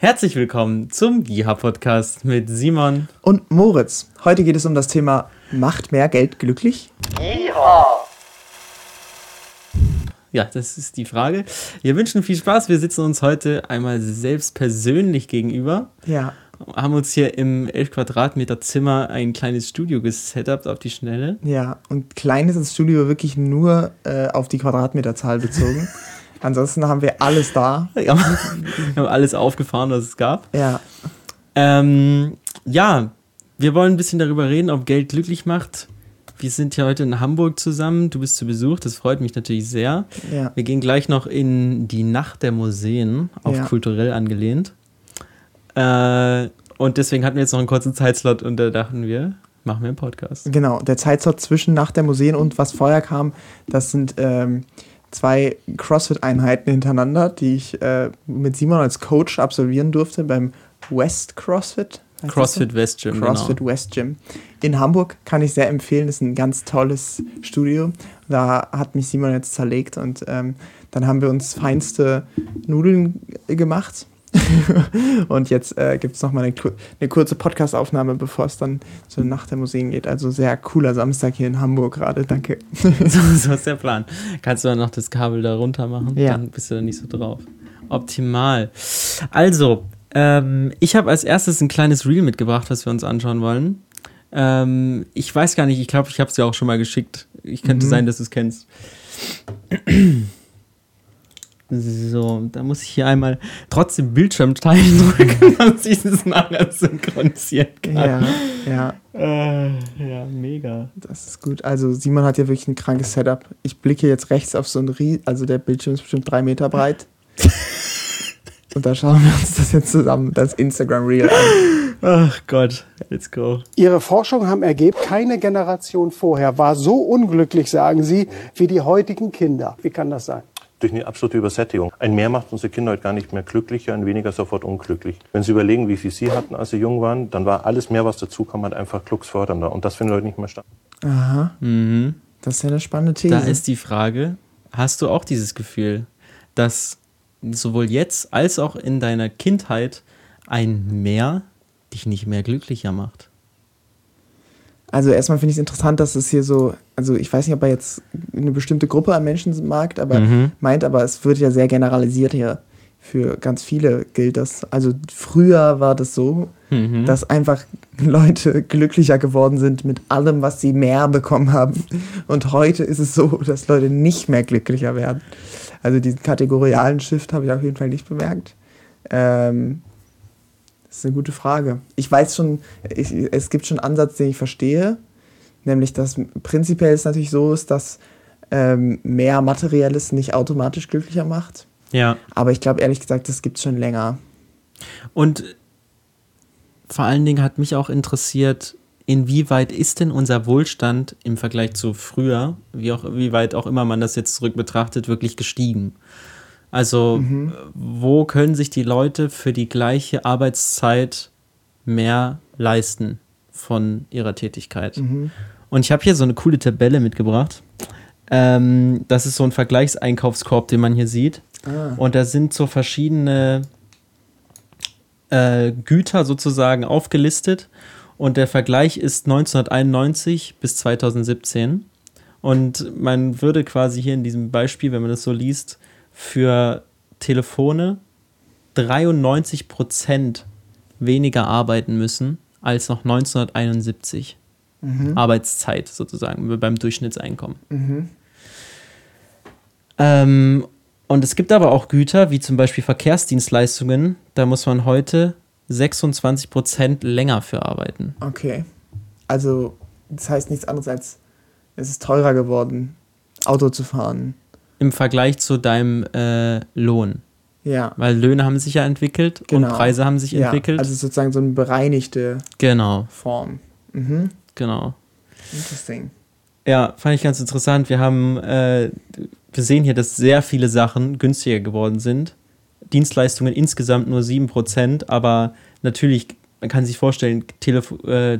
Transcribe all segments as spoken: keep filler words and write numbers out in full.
Herzlich willkommen zum GIHA-Podcast mit Simon und Moritz. Heute geht es um das Thema: Macht mehr Geld glücklich? GIHA! Ja, das ist die Frage. Wir wünschen viel Spaß. Wir sitzen uns heute einmal selbst persönlich gegenüber. Ja. Haben uns hier im elf Quadratmeter Zimmer ein kleines Studio gesetupt auf die Schnelle. Ja, und klein ist das Studio wirklich nur äh, auf die Quadratmeterzahl bezogen. Ansonsten haben wir alles da. Ja, wir haben alles aufgefahren, was es gab. Ja. Ähm, ja, wir wollen ein bisschen darüber reden, ob Geld glücklich macht. Wir sind hier heute in Hamburg zusammen. Du bist zu Besuch, das freut mich natürlich sehr. Ja. Wir gehen gleich noch in die Nacht der Museen, auf ja. kulturell angelehnt. Äh, und deswegen hatten wir jetzt noch einen kurzen Zeitslot und da dachten wir, machen wir einen Podcast. Genau, der Zeitslot zwischen Nacht der Museen und was vorher kam, das sind ähm, zwei CrossFit-Einheiten hintereinander, die ich äh, mit Simon als Coach absolvieren durfte beim West CrossFit. CrossFit West Gym, CrossFit genau. West Gym. In Hamburg kann ich sehr empfehlen, ist ein ganz tolles Studio. Da hat mich Simon jetzt zerlegt und ähm, dann haben wir uns feinste Nudeln gemacht. Und jetzt äh, gibt es nochmal eine, eine kurze Podcast-Aufnahme, bevor es dann zur Nacht der Museen geht. Also sehr cooler Samstag hier in Hamburg gerade, danke. So, so ist der Plan. Kannst du dann noch das Kabel da runter machen? Ja. Dann bist du da nicht so drauf. Optimal. Also, ähm, ich habe als erstes ein kleines Reel mitgebracht, was wir uns anschauen wollen. Ähm, ich weiß gar nicht, ich glaube, ich habe es dir auch schon mal geschickt. Ich könnte mhm. sein, dass du es kennst. So, da muss ich hier einmal trotzdem Bildschirm teilen drücken, dass ich das nachher synchronisieren kann. Ja, ja. Äh, ja, mega. Das ist gut. Also Simon hat ja wirklich ein krankes Setup. Ich blicke jetzt rechts auf so ein Rie... Also der Bildschirm ist bestimmt drei Meter breit. Und da schauen wir uns das jetzt zusammen, das Instagram-Reel an. Ach Gott, let's go. Ihre Forschungen haben ergeben, keine Generation vorher war so unglücklich, sagen Sie, wie die heutigen Kinder. Wie kann das sein? Durch eine absolute Übersättigung. Ein Mehr macht unsere Kinder heute gar nicht mehr glücklicher, ein Weniger sofort unglücklich. Wenn Sie überlegen, wie viel Sie hatten, als Sie jung waren, dann war alles mehr, was dazu kam, halt einfach glücksfördernder. Und das findet heute nicht mehr statt. Aha. Mhm. Das ist ja eine spannende These. Da ist die Frage, hast du auch dieses Gefühl, dass sowohl jetzt als auch in deiner Kindheit ein Mehr dich nicht mehr glücklicher macht? Also erstmal finde ich es interessant, dass es hier so, also ich weiß nicht, ob er jetzt eine bestimmte Gruppe an Menschen mag, aber Mhm. meint, aber es wird ja sehr generalisiert hier. Für ganz viele gilt das. Also früher war das so, Mhm. dass einfach Leute glücklicher geworden sind mit allem, was sie mehr bekommen haben. Und heute ist es so, dass Leute nicht mehr glücklicher werden. Also diesen kategorialen Shift habe ich auf jeden Fall nicht bemerkt. Ähm, das ist eine gute Frage. Ich weiß schon, ich, es gibt schon einen Ansatz, den ich verstehe. Nämlich, dass prinzipiell es natürlich so ist, dass ähm, mehr Materielles nicht automatisch glücklicher macht. Ja. Aber ich glaube, ehrlich gesagt, das gibt es schon länger. Und vor allen Dingen hat mich auch interessiert, inwieweit ist denn unser Wohlstand im Vergleich zu früher, wie auch, wie weit auch immer man das jetzt zurück betrachtet, wirklich gestiegen? Also, mhm. wo können sich die Leute für die gleiche Arbeitszeit mehr leisten von ihrer Tätigkeit? Mhm. Und ich habe hier so eine coole Tabelle mitgebracht. Ähm, das ist so ein Vergleichseinkaufskorb, den man hier sieht. Ah. Und da sind so verschiedene äh, Güter sozusagen aufgelistet. Und der Vergleich ist neunzehnhunderteinundneunzig bis zweitausendsiebzehn. Und man würde quasi hier in diesem Beispiel, wenn man das so liest, für Telefone dreiundneunzig Prozent weniger arbeiten müssen als noch neunzehnhunderteinundsiebzig. Mhm. Arbeitszeit sozusagen beim Durchschnittseinkommen. Mhm. Ähm, und es gibt aber auch Güter, wie zum Beispiel Verkehrsdienstleistungen, da muss man heute sechsundzwanzig Prozent länger für arbeiten. Okay. Also das heißt nichts anderes als, es ist teurer geworden, Auto zu fahren. Im Vergleich zu deinem äh, Lohn. Ja. Weil Löhne haben sich ja entwickelt genau. und Preise haben sich ja, entwickelt. Also sozusagen so eine bereinigte genau. Form. Mhm. Genau. Interesting. Ja, fand ich ganz interessant. Wir haben, äh, wir sehen hier, dass sehr viele Sachen günstiger geworden sind. Dienstleistungen insgesamt nur sieben Prozent, aber natürlich, man kann sich vorstellen, Tele- äh,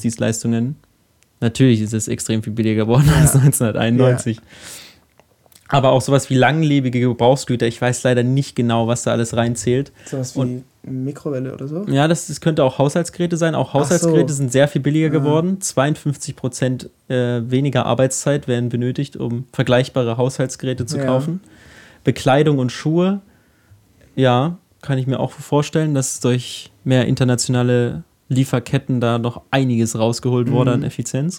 Telekommunikationsdienstleistungen, natürlich ist es extrem viel billiger geworden ja. als neunzehnhunderteinundneunzig. Ja. Aber auch sowas wie langlebige Gebrauchsgüter, ich weiß leider nicht genau, was da alles reinzählt. Sowas wie und, Mikrowelle oder so? Ja, das, das könnte auch Haushaltsgeräte sein. Auch Haushaltsgeräte so. sind sehr viel billiger ja. geworden. zweiundfünfzig Prozent äh, weniger Arbeitszeit werden benötigt, um vergleichbare Haushaltsgeräte zu ja. kaufen. Bekleidung und Schuhe, ja, kann ich mir auch vorstellen, dass durch mehr internationale Lieferketten da noch einiges rausgeholt wurde mhm. an Effizienz.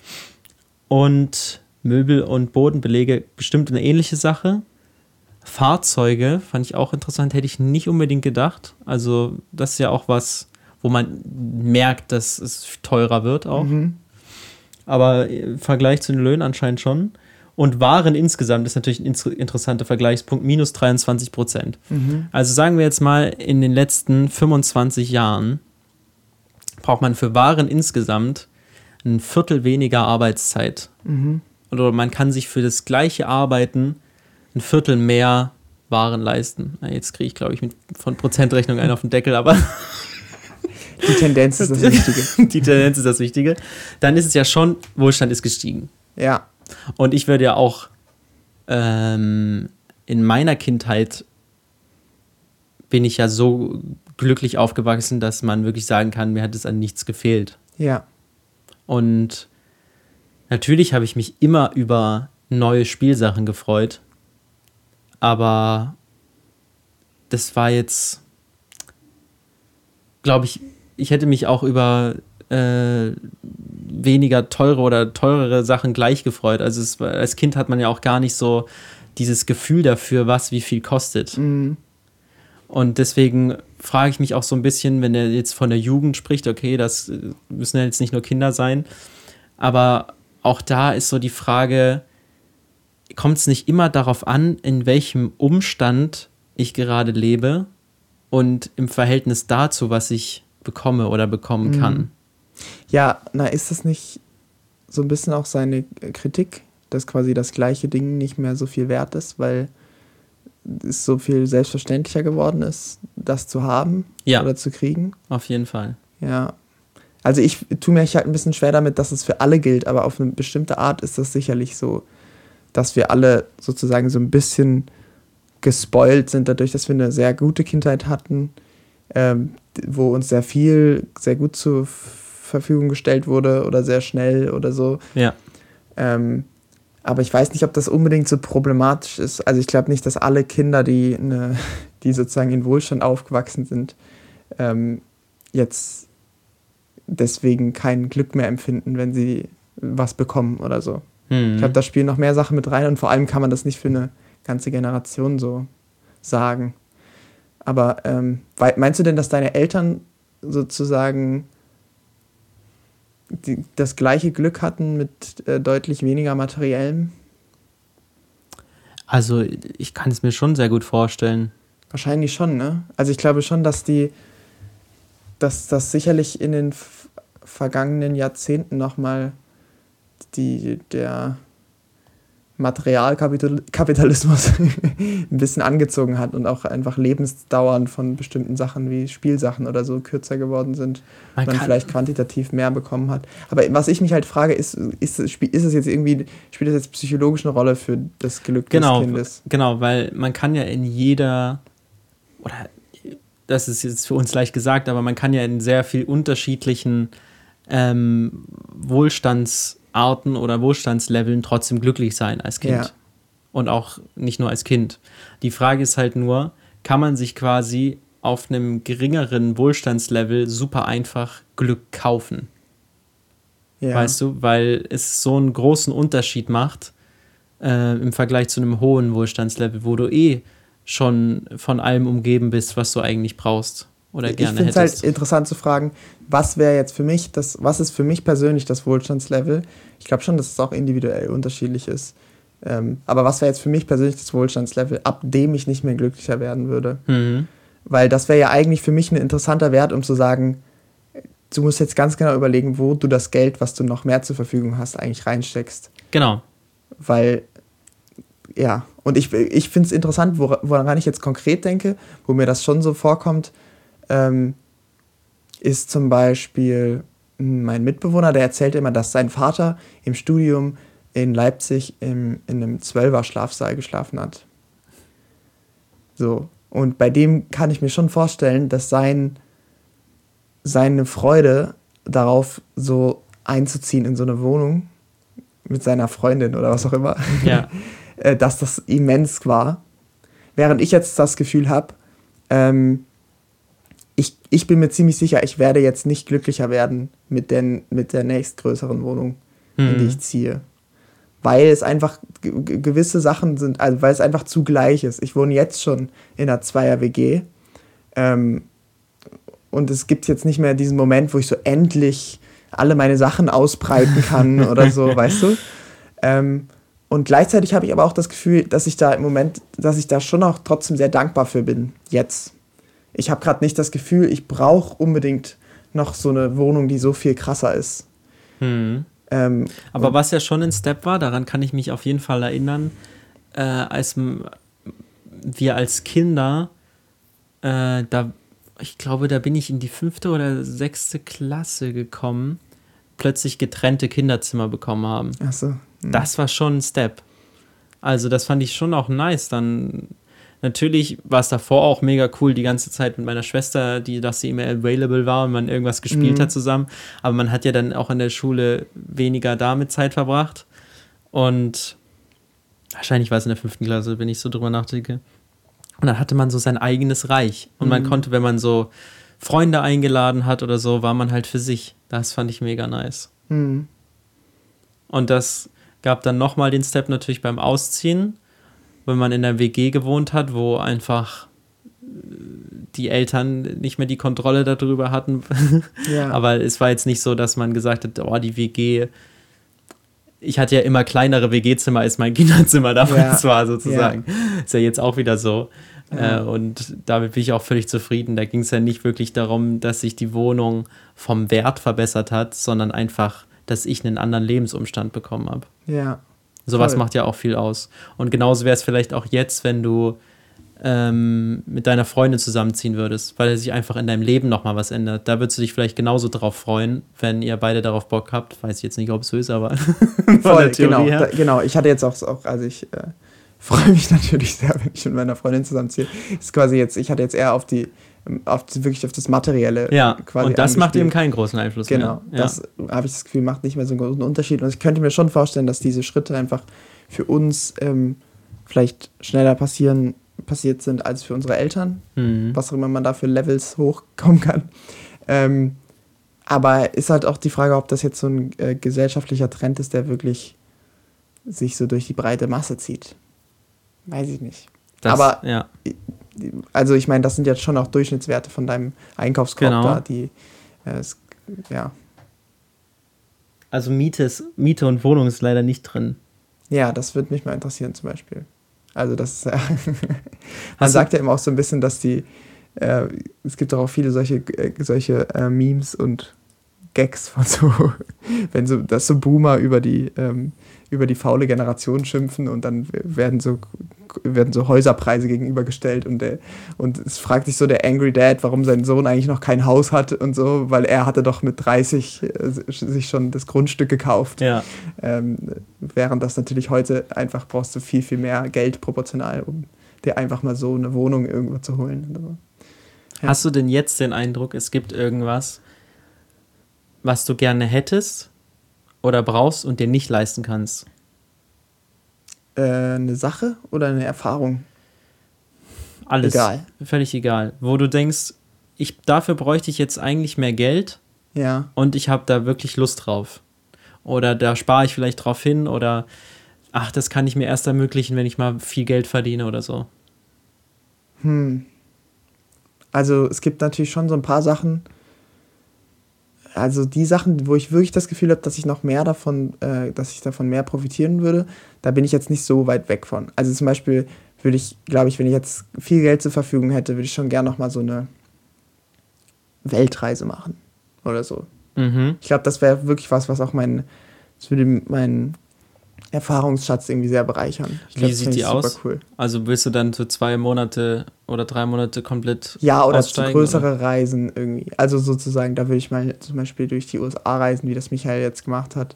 Und Möbel und Bodenbelege bestimmt eine ähnliche Sache. Fahrzeuge fand ich auch interessant, hätte ich nicht unbedingt gedacht. Also das ist ja auch was, wo man merkt, dass es teurer wird auch. Mhm. Aber im Vergleich zu den Löhnen anscheinend schon. Und Waren insgesamt ist natürlich ein interessanter Vergleichspunkt, minus dreiundzwanzig Prozent. Mhm. Also sagen wir jetzt mal, in den letzten fünfundzwanzig Jahren braucht man für Waren insgesamt ein Viertel weniger Arbeitszeit. Mhm. Oder man kann sich für das gleiche Arbeiten ein Viertel mehr Waren leisten. Na, jetzt kriege ich, glaube ich, mit, von Prozentrechnung einen auf den Deckel, aber die Tendenz ist das Wichtige. Die Tendenz ist das Wichtige. Dann ist es ja schon, Wohlstand ist gestiegen. Ja. Und ich würde ja auch ähm, in meiner Kindheit bin ich ja so glücklich aufgewachsen, dass man wirklich sagen kann, mir hat es an nichts gefehlt. Ja. Und natürlich habe ich mich immer über neue Spielsachen gefreut, aber das war jetzt, glaube ich, ich hätte mich auch über äh, weniger teure oder teurere Sachen gleich gefreut. Also es, als Kind hat man ja auch gar nicht so dieses Gefühl dafür, was wie viel kostet. Mhm. Und deswegen frage ich mich auch so ein bisschen, wenn er jetzt von der Jugend spricht, okay, das müssen ja jetzt nicht nur Kinder sein, aber auch da ist so die Frage, kommt es nicht immer darauf an, in welchem Umstand ich gerade lebe und im Verhältnis dazu, was ich bekomme oder bekommen kann? Ja, na, ist das nicht so ein bisschen auch seine Kritik, dass quasi das gleiche Ding nicht mehr so viel wert ist, weil es so viel selbstverständlicher geworden ist, das zu haben ja, oder zu kriegen? Auf jeden Fall. Ja. Also ich tue mir halt ein bisschen schwer damit, dass es für alle gilt, aber auf eine bestimmte Art ist das sicherlich so, dass wir alle sozusagen so ein bisschen gespoilt sind dadurch, dass wir eine sehr gute Kindheit hatten, ähm, wo uns sehr viel, sehr gut zur Verfügung gestellt wurde oder sehr schnell oder so. Ja. Ähm, aber ich weiß nicht, ob das unbedingt so problematisch ist. Also ich glaube nicht, dass alle Kinder, die, eine, die sozusagen in Wohlstand aufgewachsen sind, ähm, jetzt deswegen kein Glück mehr empfinden, wenn sie was bekommen oder so. Hm. Ich glaube, da spielen noch mehr Sachen mit rein und vor allem kann man das nicht für eine ganze Generation so sagen. Aber ähm, meinst du denn, dass deine Eltern sozusagen die, das gleiche Glück hatten mit äh, deutlich weniger Materiellem? Also ich kann es mir schon sehr gut vorstellen. Wahrscheinlich schon, ne? Also ich glaube schon, dass die, dass das sicherlich in den f- vergangenen Jahrzehnten nochmal die, der Materialkapitalismus ein bisschen angezogen hat und auch einfach Lebensdauern von bestimmten Sachen wie Spielsachen oder so kürzer geworden sind. Man, man vielleicht quantitativ mehr bekommen hat. Aber was ich mich halt frage, ist, ist, ist es jetzt irgendwie, spielt das jetzt psychologisch eine Rolle für das Glück genau, des Kindes? Genau, weil man kann ja in jeder, oder das ist jetzt für uns leicht gesagt, aber man kann ja in sehr viel unterschiedlichen ähm, Wohlstands Arten oder Wohlstandsleveln trotzdem glücklich sein als Kind. Ja. Und auch nicht nur als Kind. Die Frage ist halt nur, kann man sich quasi auf einem geringeren Wohlstandslevel super einfach Glück kaufen? Ja. Weißt du? Weil es so einen großen Unterschied macht äh, im Vergleich zu einem hohen Wohlstandslevel, wo du eh schon von allem umgeben bist, was du eigentlich brauchst. Oder ich gerne hättest. Ich finde es halt interessant zu fragen, was wäre jetzt für mich, das, was ist für mich persönlich das Wohlstandslevel? Ich glaube schon, dass es auch individuell unterschiedlich ist. Ähm, aber was wäre jetzt für mich persönlich das Wohlstandslevel, ab dem ich nicht mehr glücklicher werden würde? Mhm. Weil das wäre ja eigentlich für mich ein interessanter Wert, um zu sagen, du musst jetzt ganz genau überlegen, wo du das Geld, was du noch mehr zur Verfügung hast, eigentlich reinsteckst. Genau. Weil, ja, und ich, ich finde es interessant, woran ich jetzt konkret denke, wo mir das schon so vorkommt, Ähm, ist zum Beispiel mein Mitbewohner, der erzählt immer, dass sein Vater im Studium in Leipzig im, in einem Zwölfer-Schlafsaal geschlafen hat. So. Und bei dem kann ich mir schon vorstellen, dass sein, seine Freude darauf, so einzuziehen in so eine Wohnung mit seiner Freundin oder was auch immer, Ja. dass das immens war. Während ich jetzt das Gefühl habe, ähm, ich, ich bin mir ziemlich sicher, ich werde jetzt nicht glücklicher werden mit, den, mit der nächstgrößeren Wohnung, mhm. in die ich ziehe. Weil es einfach g- gewisse Sachen sind, also weil es einfach zu gleich ist. Ich wohne jetzt schon in einer Zweier-W G ähm, und es gibt jetzt nicht mehr diesen Moment, wo ich so endlich alle meine Sachen ausbreiten kann oder so, weißt du? Ähm, und gleichzeitig habe ich aber auch das Gefühl, dass ich da im Moment, dass ich da schon auch trotzdem sehr dankbar für bin, jetzt. Ich habe gerade nicht das Gefühl, ich brauche unbedingt noch so eine Wohnung, die so viel krasser ist. Hm. Ähm, Aber was ja schon ein Step war, daran kann ich mich auf jeden Fall erinnern, äh, als m- wir als Kinder, äh, da, ich glaube, da bin ich in die fünfte oder sechste Klasse gekommen, plötzlich getrennte Kinderzimmer bekommen haben. Ach so. Hm. Das war schon ein Step. Also das fand ich schon auch nice. Dann natürlich war es davor auch mega cool, die ganze Zeit mit meiner Schwester, die, dass sie immer available war und man irgendwas gespielt Mhm. hat zusammen. Aber man hat ja dann auch in der Schule weniger damit Zeit verbracht. Und wahrscheinlich war es in der fünften Klasse, wenn ich so drüber nachdenke. Und dann hatte man so sein eigenes Reich. Und man Mhm. konnte, wenn man so Freunde eingeladen hat oder so, war man halt für sich. Das fand ich mega nice. Hm. Und das gab dann nochmal den Step natürlich beim Ausziehen, wenn man in der W G gewohnt hat, wo einfach die Eltern nicht mehr die Kontrolle darüber hatten. Ja. Aber es war jetzt nicht so, dass man gesagt hat, oh, die W G, ich hatte ja immer kleinere W G-Zimmer, als mein Kinderzimmer damals Ja. war, sozusagen. Ja. Ist ja jetzt auch wieder so. Ja. Äh, und damit bin ich auch völlig zufrieden. Da ging es ja nicht wirklich darum, dass sich die Wohnung vom Wert verbessert hat, sondern einfach, dass ich einen anderen Lebensumstand bekommen habe. Ja. Sowas Voll. macht ja auch viel aus. Und genauso wäre es vielleicht auch jetzt, wenn du ähm, mit deiner Freundin zusammenziehen würdest, weil sich einfach in deinem Leben nochmal was ändert. Da würdest du dich vielleicht genauso drauf freuen, wenn ihr beide darauf Bock habt. Weiß ich jetzt nicht, ob es so ist, aber von Voll, der Theorie genau, her. da, genau. Ich hatte jetzt auch, auch also ich äh, freue mich natürlich sehr, wenn ich mit meiner Freundin zusammenziehe. Ist quasi jetzt, ich hatte jetzt eher auf die, auf die, wirklich auf das Materielle Ja, quasi und das macht angespielt. eben keinen großen Einfluss Genau, mehr. Ja. das habe ich das Gefühl, macht nicht mehr so einen großen Unterschied. Und ich könnte mir schon vorstellen, dass diese Schritte einfach für uns ähm, vielleicht schneller passieren, passiert sind als für unsere Eltern. Mhm. Was auch immer man da für Levels hochkommen kann. Ähm, aber ist halt auch die Frage, ob das jetzt so ein äh, gesellschaftlicher Trend ist, der wirklich sich so durch die breite Masse zieht. Weiß ich nicht. Das, aber ja. Also ich meine, das sind jetzt schon auch Durchschnittswerte von deinem Einkaufskorb Genau. da, die äh, es, ja. Also Miete, ist, Miete und Wohnung ist leider nicht drin. Ja, das würde mich mal interessieren zum Beispiel. Also das ist, äh, man Hast sagt ja immer auch so ein bisschen, dass die, äh, es gibt auch viele solche, äh, solche äh, Memes und Gags von so, wenn so, dass so Boomer über die, ähm, über die faule Generation schimpfen und dann werden so, werden so Häuserpreise gegenübergestellt und der, und es fragt sich so der Angry Dad, warum sein Sohn eigentlich noch kein Haus hat und so, weil er hatte doch mit dreißig äh, sich schon das Grundstück gekauft. Ja. Ähm, während das natürlich heute einfach brauchst du viel, viel mehr Geld proportional, um dir einfach mal so eine Wohnung irgendwo zu holen. Also, ja. Hast du denn jetzt den Eindruck, es gibt irgendwas, was du gerne hättest oder brauchst und dir nicht leisten kannst? Äh, eine Sache oder eine Erfahrung? Alles. Egal. Völlig egal. Wo du denkst, ich, dafür bräuchte ich jetzt eigentlich mehr Geld Ja. und ich habe da wirklich Lust drauf. Oder da spare ich vielleicht drauf hin oder ach, das kann ich mir erst ermöglichen, wenn ich mal viel Geld verdiene oder so. Hm. Also es gibt natürlich schon so ein paar Sachen, also die Sachen, wo ich wirklich das Gefühl habe, dass ich noch mehr davon, äh, dass ich davon mehr profitieren würde, da bin ich jetzt nicht so weit weg von. Also zum Beispiel würde ich, glaube ich, wenn ich jetzt viel Geld zur Verfügung hätte, würde ich schon gerne noch mal so eine Weltreise machen oder so. Mhm. Ich glaube, das wäre wirklich was, was auch mein, das würde meinen Erfahrungsschatz irgendwie sehr bereichern. Ich glaub, Wie das sieht fänd die ich super aus? Cool. Also willst du dann für zwei Monate oder drei Monate komplett Ja, oder aussteigen? zu größere oder? Reisen irgendwie. Also sozusagen, da würde ich mal zum Beispiel durch die U S A reisen, wie das Michael jetzt gemacht hat.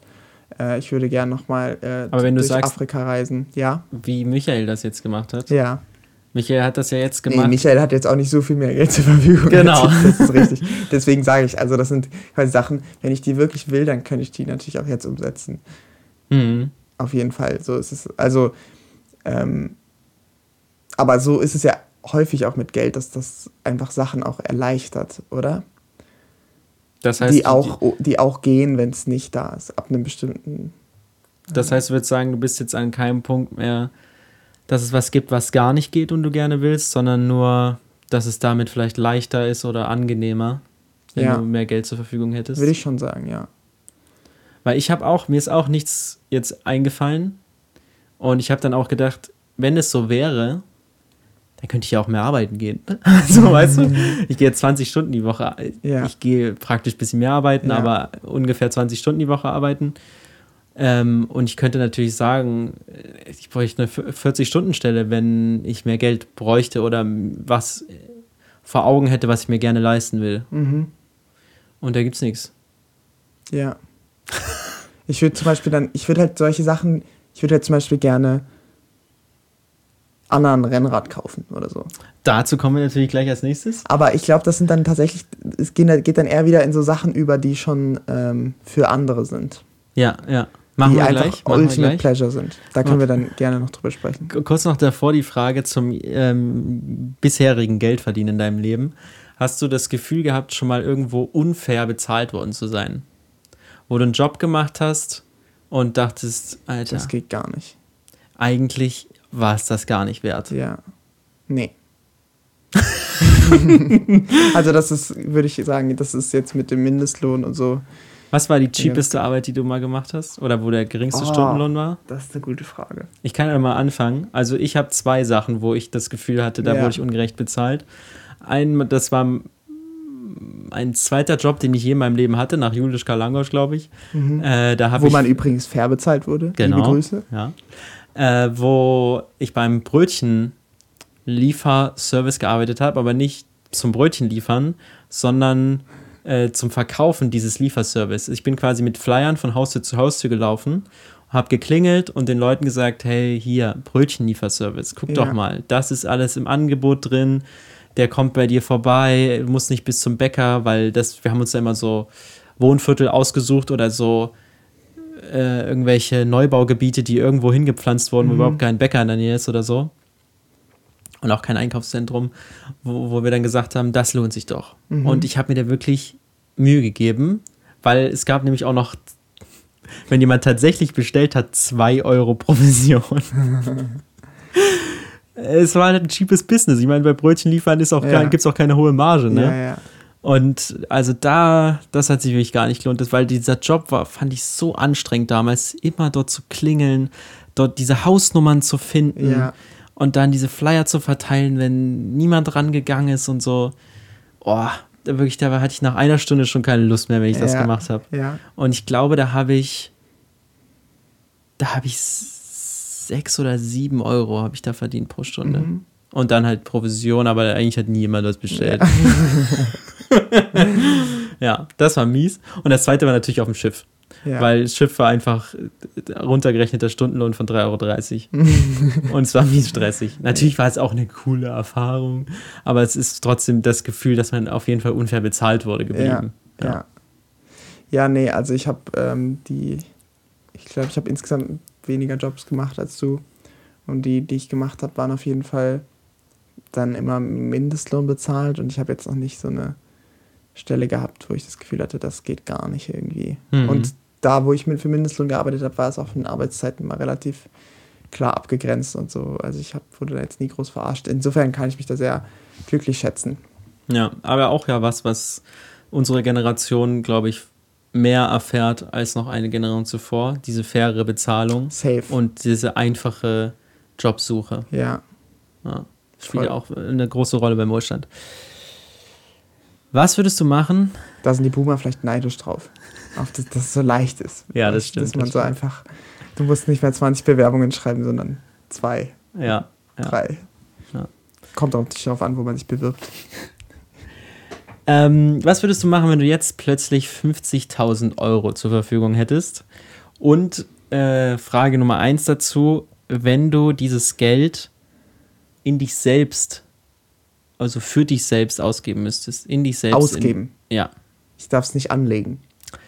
Äh, ich würde gern nochmal äh, Aber wenn du durch sagst- Afrika reisen. Ja, Wie Michael das jetzt gemacht hat. ja. Michael hat das ja jetzt Nee, gemacht. Michael hat jetzt auch nicht so viel mehr Geld zur Verfügung. Genau. Das ist richtig. Deswegen sage ich, also das sind quasi Sachen, wenn ich die wirklich will, dann könnte ich die natürlich auch jetzt umsetzen. Mhm. Auf jeden Fall. So ist es. Also, ähm, aber so ist es ja häufig auch mit Geld, dass das einfach Sachen auch erleichtert, oder? Das heißt, Die du- auch, die auch gehen, wenn es nicht da ist, ab einem bestimmten. Das heißt, du würdest sagen, du bist jetzt an keinem Punkt mehr, dass es was gibt, was gar nicht geht und du gerne willst, sondern nur, dass es damit vielleicht leichter ist oder angenehmer, wenn Ja. du mehr Geld zur Verfügung hättest. Würde ich schon sagen, ja. Weil ich habe auch, mir ist auch nichts jetzt eingefallen und ich habe dann auch gedacht, wenn es so wäre, dann könnte ich ja auch mehr arbeiten gehen. So, weißt du, ich gehe jetzt zwanzig Stunden die Woche, Ja. ich gehe praktisch ein bisschen mehr arbeiten, Ja. aber ungefähr zwanzig Stunden die Woche arbeiten. Ähm, und ich könnte natürlich sagen, ich bräuchte eine vierzig-Stunden-Stelle, wenn ich mehr Geld bräuchte oder was vor Augen hätte, was ich mir gerne leisten will. Mhm. Und da gibt's nichts. Ja. Ich würde zum Beispiel dann, ich würde halt solche Sachen, ich würde halt zum Beispiel gerne Anna ein Rennrad kaufen oder so. Dazu kommen wir natürlich gleich als nächstes. Aber ich glaube, das sind dann tatsächlich, es geht, geht dann eher wieder in so Sachen über, die schon ähm, für andere sind. Ja, ja. Machen die wir einfach gleich. Machen wir Ultimate gleich. Pleasure sind. Da können wir dann gerne noch drüber sprechen. K- Kurz noch davor die Frage zum ähm, bisherigen Geldverdienen in deinem Leben. Hast du das Gefühl gehabt, schon mal irgendwo unfair bezahlt worden zu sein? Wo du einen Job gemacht hast und dachtest, Alter, Das geht gar nicht. eigentlich war es das gar nicht wert. Ja. Nee. Also das ist, würde ich sagen, das ist jetzt mit dem Mindestlohn und so. Was war die cheapeste Arbeit, die du mal gemacht hast? Oder wo der geringste Oh. Stundenlohn war? Das ist eine gute Frage. Ich kann ja mal anfangen. Also ich habe zwei Sachen, wo ich das Gefühl hatte, da Ja. wurde ich ungerecht bezahlt. Ein, das war ein zweiter Job, den ich je in meinem Leben hatte, nach Julius Karl-Langosch, glaube ich. Äh, da hab Wo ich, man übrigens fair bezahlt wurde. genau, Liebe Grüße. ja, äh, wo ich beim Brötchenlieferservice gearbeitet habe, aber nicht zum Brötchen liefern, sondern äh, zum Verkaufen dieses Lieferservice. Ich bin quasi mit Flyern von Haustür zu Haustür gelaufen, habe geklingelt und den Leuten gesagt, hey, hier, Brötchenlieferservice, guck Ja. doch mal, das ist alles im Angebot drin, der kommt bei dir vorbei, du musst nicht bis zum Bäcker, weil das, wir haben uns da immer so Wohnviertel ausgesucht oder so äh, irgendwelche Neubaugebiete, die irgendwo hingepflanzt wurden, wo überhaupt kein Bäcker in der Nähe ist oder so. Und auch kein Einkaufszentrum, wo, wo wir dann gesagt haben, das lohnt sich doch. Und ich habe mir da wirklich Mühe gegeben, weil es gab nämlich auch noch, wenn jemand tatsächlich bestellt hat, zwei Euro Provision. Es war halt ein cheapes Business. Ich meine, bei Brötchen liefern ist auch Ja. kein, gibt es auch keine hohe Marge, ne? Ja, ja. Und also da, das hat sich wirklich gar nicht gelohnt, das, weil dieser Job war, fand ich so anstrengend damals, immer dort zu klingeln, dort diese Hausnummern zu finden Ja. und dann diese Flyer zu verteilen, wenn niemand rangegangen ist und so. Oh, da wirklich, da hatte ich nach einer Stunde schon keine Lust mehr, wenn ich das Ja. gemacht habe. Ja. Und ich glaube, da habe ich, da habe ich sechs oder sieben Euro habe ich da verdient pro Stunde. Mhm. Und dann halt Provision, aber eigentlich hat nie jemand was bestellt. Ja, das war mies. Und das zweite war natürlich auf dem Schiff. Ja. Weil das Schiff war einfach runtergerechneter Stundenlohn von drei Euro dreißig. Und es war mies stressig. Natürlich war es auch eine coole Erfahrung, aber es ist trotzdem das Gefühl, dass man auf jeden Fall unfair bezahlt wurde Ja, geblieben. ja. Ja, nee, also ich habe ähm, die, ich glaube, ich habe insgesamt weniger Jobs gemacht als du. Und die, die ich gemacht habe, waren auf jeden Fall dann immer Mindestlohn bezahlt. Und ich habe jetzt noch nicht so eine Stelle gehabt, wo ich das Gefühl hatte, das geht gar nicht irgendwie. Mhm. Und da, wo ich mit für Mindestlohn gearbeitet habe, war es auch von den Arbeitszeiten immer relativ klar abgegrenzt und so. Also ich hab, wurde da jetzt nie groß verarscht. Insofern kann ich mich da sehr glücklich schätzen. Ja, aber auch ja was, was unsere Generation, glaube ich, mehr erfährt als noch eine Generation zuvor. Diese faire Bezahlung Safe. und diese einfache Jobsuche. Ja. Ja, spielt Voll. auch eine große Rolle beim Wohlstand. Was würdest du machen? Da sind die Boomer vielleicht neidisch drauf. Auf das, dass es so leicht ist. Ja, das stimmt, Dass man das so stimmt. einfach, du musst nicht mehr zwanzig Bewerbungen schreiben, sondern zwei, Ja, ja. drei. Ja. Kommt auch nicht darauf an, wo man sich bewirbt. Ähm, was würdest du machen, wenn du jetzt plötzlich fünfzigtausend Euro zur Verfügung hättest Und äh, Frage Nummer eins dazu, wenn du dieses Geld in dich selbst, also für dich selbst ausgeben müsstest, in dich selbst. Ausgeben? In, ja. Ich darf es nicht anlegen.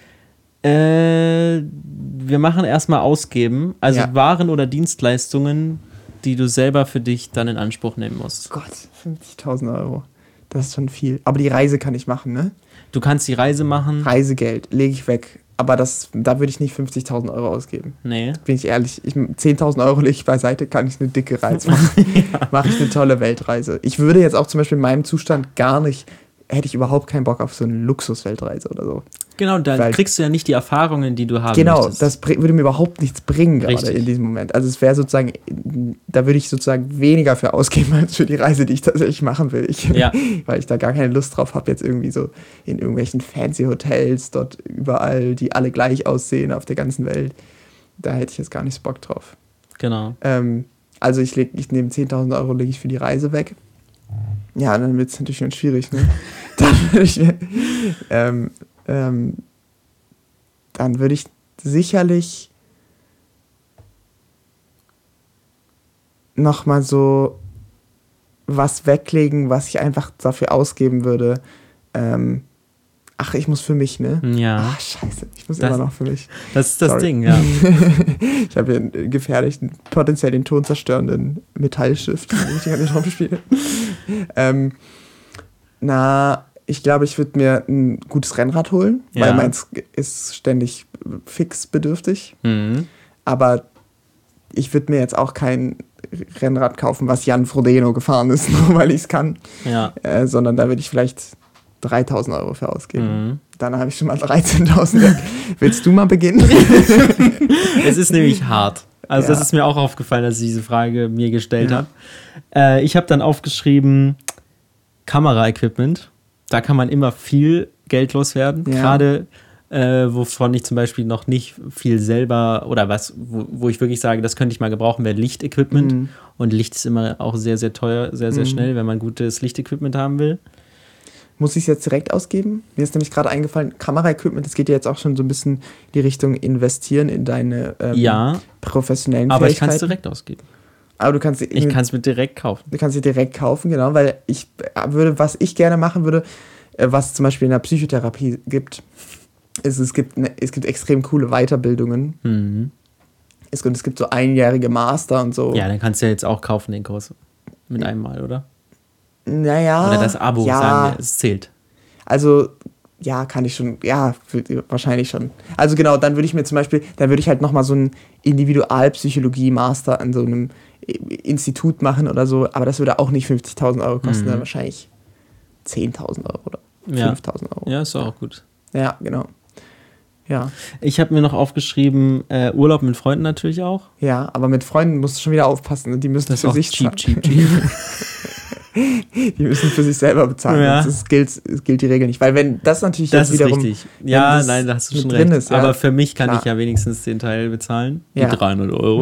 Äh, wir machen erstmal ausgeben, also Ja. Waren oder Dienstleistungen, die du selber für dich dann in Anspruch nehmen musst. Gott, fünfzigtausend Euro. Das ist schon viel. Aber die Reise kann ich machen, ne? Du kannst die Reise machen. Reisegeld lege ich weg. Aber das, da würde ich nicht fünfzigtausend Euro ausgeben. Nee. Bin ich ehrlich. Ich, zehntausend Euro lege ich beiseite, kann ich eine dicke Reise machen. ja. Mache ich eine tolle Weltreise. Ich würde jetzt auch zum Beispiel in meinem Zustand gar nicht, hätte ich überhaupt keinen Bock auf so eine Luxusweltreise oder so. Genau, dann Weil, kriegst du ja nicht die Erfahrungen, die du haben genau, möchtest. das br- würde mir überhaupt nichts bringen gerade Richtig. in diesem Moment. Also es wäre sozusagen, da würde ich sozusagen weniger für ausgeben als für die Reise, die ich tatsächlich machen will. Ich, Ja. Weil ich da gar keine Lust drauf habe, jetzt irgendwie so in irgendwelchen fancy Hotels dort überall, die alle gleich aussehen auf der ganzen Welt. Da hätte ich jetzt gar nicht so Bock drauf. Genau. Ähm, also ich, leg, ich nehme zehntausend Euro, lege ich für die Reise weg. Ja, dann wird es natürlich schon schwierig, ne? Dann würde ich, ähm, ähm, dann würde ich sicherlich nochmal so was weglegen, was ich einfach dafür ausgeben würde. Ähm, ach, ich muss für mich, ne? Ja. Ach, scheiße, ich muss Das- immer noch für mich. Das ist das Sorry. Ding, ja. Ich habe hier einen gefährlichen, potenziell den Ton zerstörenden Metallstift, den ich an den Raum spiele. ähm, na, ich glaube, ich würde mir ein gutes Rennrad holen, Ja. weil meins ist ständig fixbedürftig. Mhm. Aber ich würde mir jetzt auch kein Rennrad kaufen, was Jan Frodeno gefahren ist, nur weil ich es kann. Ja. Äh, sondern da würde ich vielleicht dreitausend Euro für ausgeben. Mhm. Dann habe ich schon mal dreizehntausend weg. Willst du mal beginnen? Es ist nämlich hart. Also Ja. das ist mir auch aufgefallen, als ich diese Frage mir gestellt Ja. habe. Äh, ich habe dann aufgeschrieben, Kameraequipment. Da kann man immer viel Geld loswerden. Ja. Gerade äh, wovon ich zum Beispiel noch nicht viel selber oder was, wo, wo ich wirklich sage, das könnte ich mal gebrauchen, wäre Lichtequipment. Mhm. Und Licht ist immer auch sehr, sehr teuer, sehr, sehr Mhm. schnell, wenn man gutes Lichtequipment haben will. Muss ich es jetzt direkt ausgeben? Mir ist nämlich gerade eingefallen, Kameraequipment, das geht ja jetzt auch schon so ein bisschen in die Richtung investieren in deine ähm, Ja, professionellen aber ich kann es Fähigkeiten. direkt ausgeben. Aber du kannst, Ich kann es mir direkt kaufen. du kannst sie direkt kaufen, genau, weil ich würde, was ich gerne machen würde, äh, was es zum Beispiel in der Psychotherapie gibt, ist, es gibt, ne, es gibt extrem coole Weiterbildungen. Mhm. Es, und es gibt so einjährige Master und so. Ja, dann kannst du ja jetzt auch kaufen, den Kurs. Mit einem Mal, oder? Naja. Oder das Abo, ja, sagen wir, es zählt. Also, ja, kann ich schon, ja, w- wahrscheinlich schon. Also genau, dann würde ich mir zum Beispiel, dann würde ich halt nochmal so einen Individualpsychologie-Master an so einem Institut machen oder so, aber das würde auch nicht fünfzigtausend Euro kosten, Mhm. sondern wahrscheinlich zehntausend Euro oder Ja. fünftausend Euro. Ja, ist doch auch gut. Ja, genau. Ja, Ich habe mir noch aufgeschrieben, äh, Urlaub mit Freunden natürlich auch. ja, aber mit Freunden musst du schon wieder aufpassen, ne? Die müssen Das ist für auch sich cheap, zahlen. cheap, cheap. Die müssen für sich selber bezahlen. Ja. Das ist, gilt, es gilt die Regel nicht. Weil wenn das natürlich Das jetzt ist wiederum richtig. Ja, das nein, da hast du mit schon drin recht. ist, ja. Aber für mich kann Klar. ich ja wenigstens den Teil bezahlen. Die Ja. dreihundert Euro.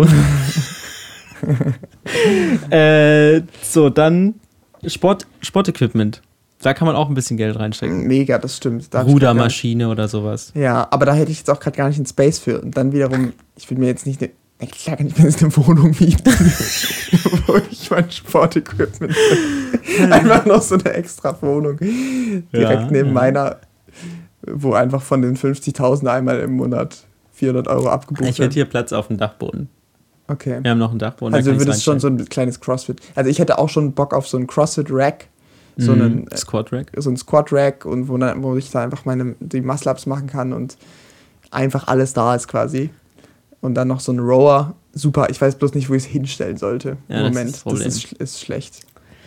äh, so, dann Sport, Sportequipment. Da kann man auch ein bisschen Geld reinstecken. mega, das stimmt. Da hab ich grad gar nicht- Rudermaschine oder sowas. Ja, aber da hätte ich jetzt auch gerade gar nicht einen Space für. Und dann wiederum, ich will mir jetzt nicht eine, na klar kann ich mir jetzt eine Wohnung mieten, wo ich mein Sportequipment einfach noch so eine extra Wohnung direkt Ja, neben ja. meiner, wo einfach von den fünfzigtausend einmal im Monat vierhundert Euro abgebucht Ich hätte hier Platz auf dem Dachboden. Okay. Wir haben noch einen Dachboden. Also da du kann würdest ich's schon so ein kleines Crossfit. Also ich hätte auch schon Bock auf so ein Crossfit-Rack, so Mhm. einen äh, Squat Rack. so ein Squat-Rack und wo, dann, wo ich da einfach meine die Muscle-Ups machen kann und einfach alles da ist quasi. Und dann noch so ein Rower. Super, ich weiß bloß nicht, wo ich es hinstellen sollte. Ja, Im das Moment. ist das Problem. Das ist, sch- ist schlecht.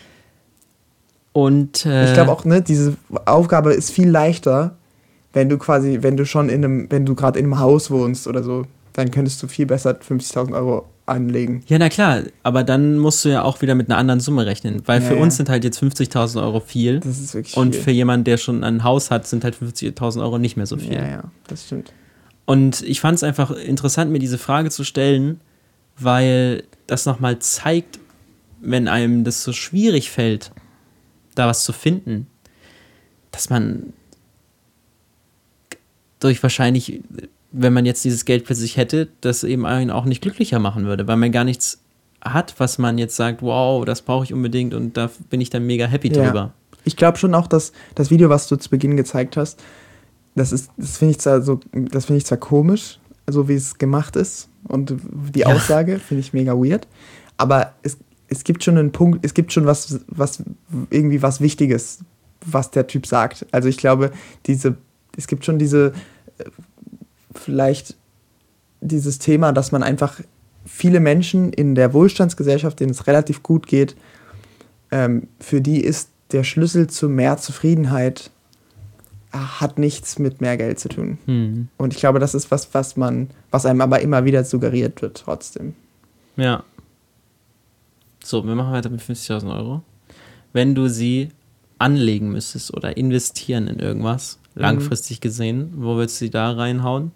Und äh, Ich glaube auch, ne, diese Aufgabe ist viel leichter, wenn du quasi, wenn du schon in einem, wenn du gerade in einem Haus wohnst oder so, dann könntest du viel besser fünfzigtausend Euro anlegen. ja, na klar, aber dann musst du ja auch wieder mit einer anderen Summe rechnen. Weil Ja, für ja. uns sind halt jetzt fünfzigtausend Euro viel. Das ist wirklich Und viel. für jemanden, der schon ein Haus hat, sind halt fünfzigtausend Euro nicht mehr so viel. Ja, ja, das stimmt. Und ich fand es einfach interessant, mir diese Frage zu stellen, weil das nochmal zeigt, wenn einem das so schwierig fällt, da was zu finden, dass man durch wahrscheinlich wenn man jetzt dieses Geld plötzlich hätte, das eben einen auch nicht glücklicher machen würde, weil man gar nichts hat, was man jetzt sagt, wow, das brauche ich unbedingt und da bin ich dann mega happy Ja. drüber. Ich glaube schon auch, dass das Video, was du zu Beginn gezeigt hast, das ist, das finde ich zwar so, das finde ich zwar komisch, so wie es gemacht ist und die Ja. Aussage finde ich mega weird, aber es, es gibt schon einen Punkt, es gibt schon was, was irgendwie was Wichtiges, was der Typ sagt. Also ich glaube, diese, es gibt schon diese, äh, vielleicht dieses Thema, dass man einfach viele Menschen in der Wohlstandsgesellschaft, denen es relativ gut geht, ähm, für die ist der Schlüssel zu mehr Zufriedenheit äh, hat nichts mit mehr Geld zu tun. Hm. Und ich glaube, das ist was, was man, was einem aber immer wieder suggeriert wird trotzdem. Ja. So, wir machen weiter mit fünfzigtausend Euro. Wenn du sie anlegen müsstest oder investieren in irgendwas, langfristig gesehen, wo würdest du sie da reinhauen?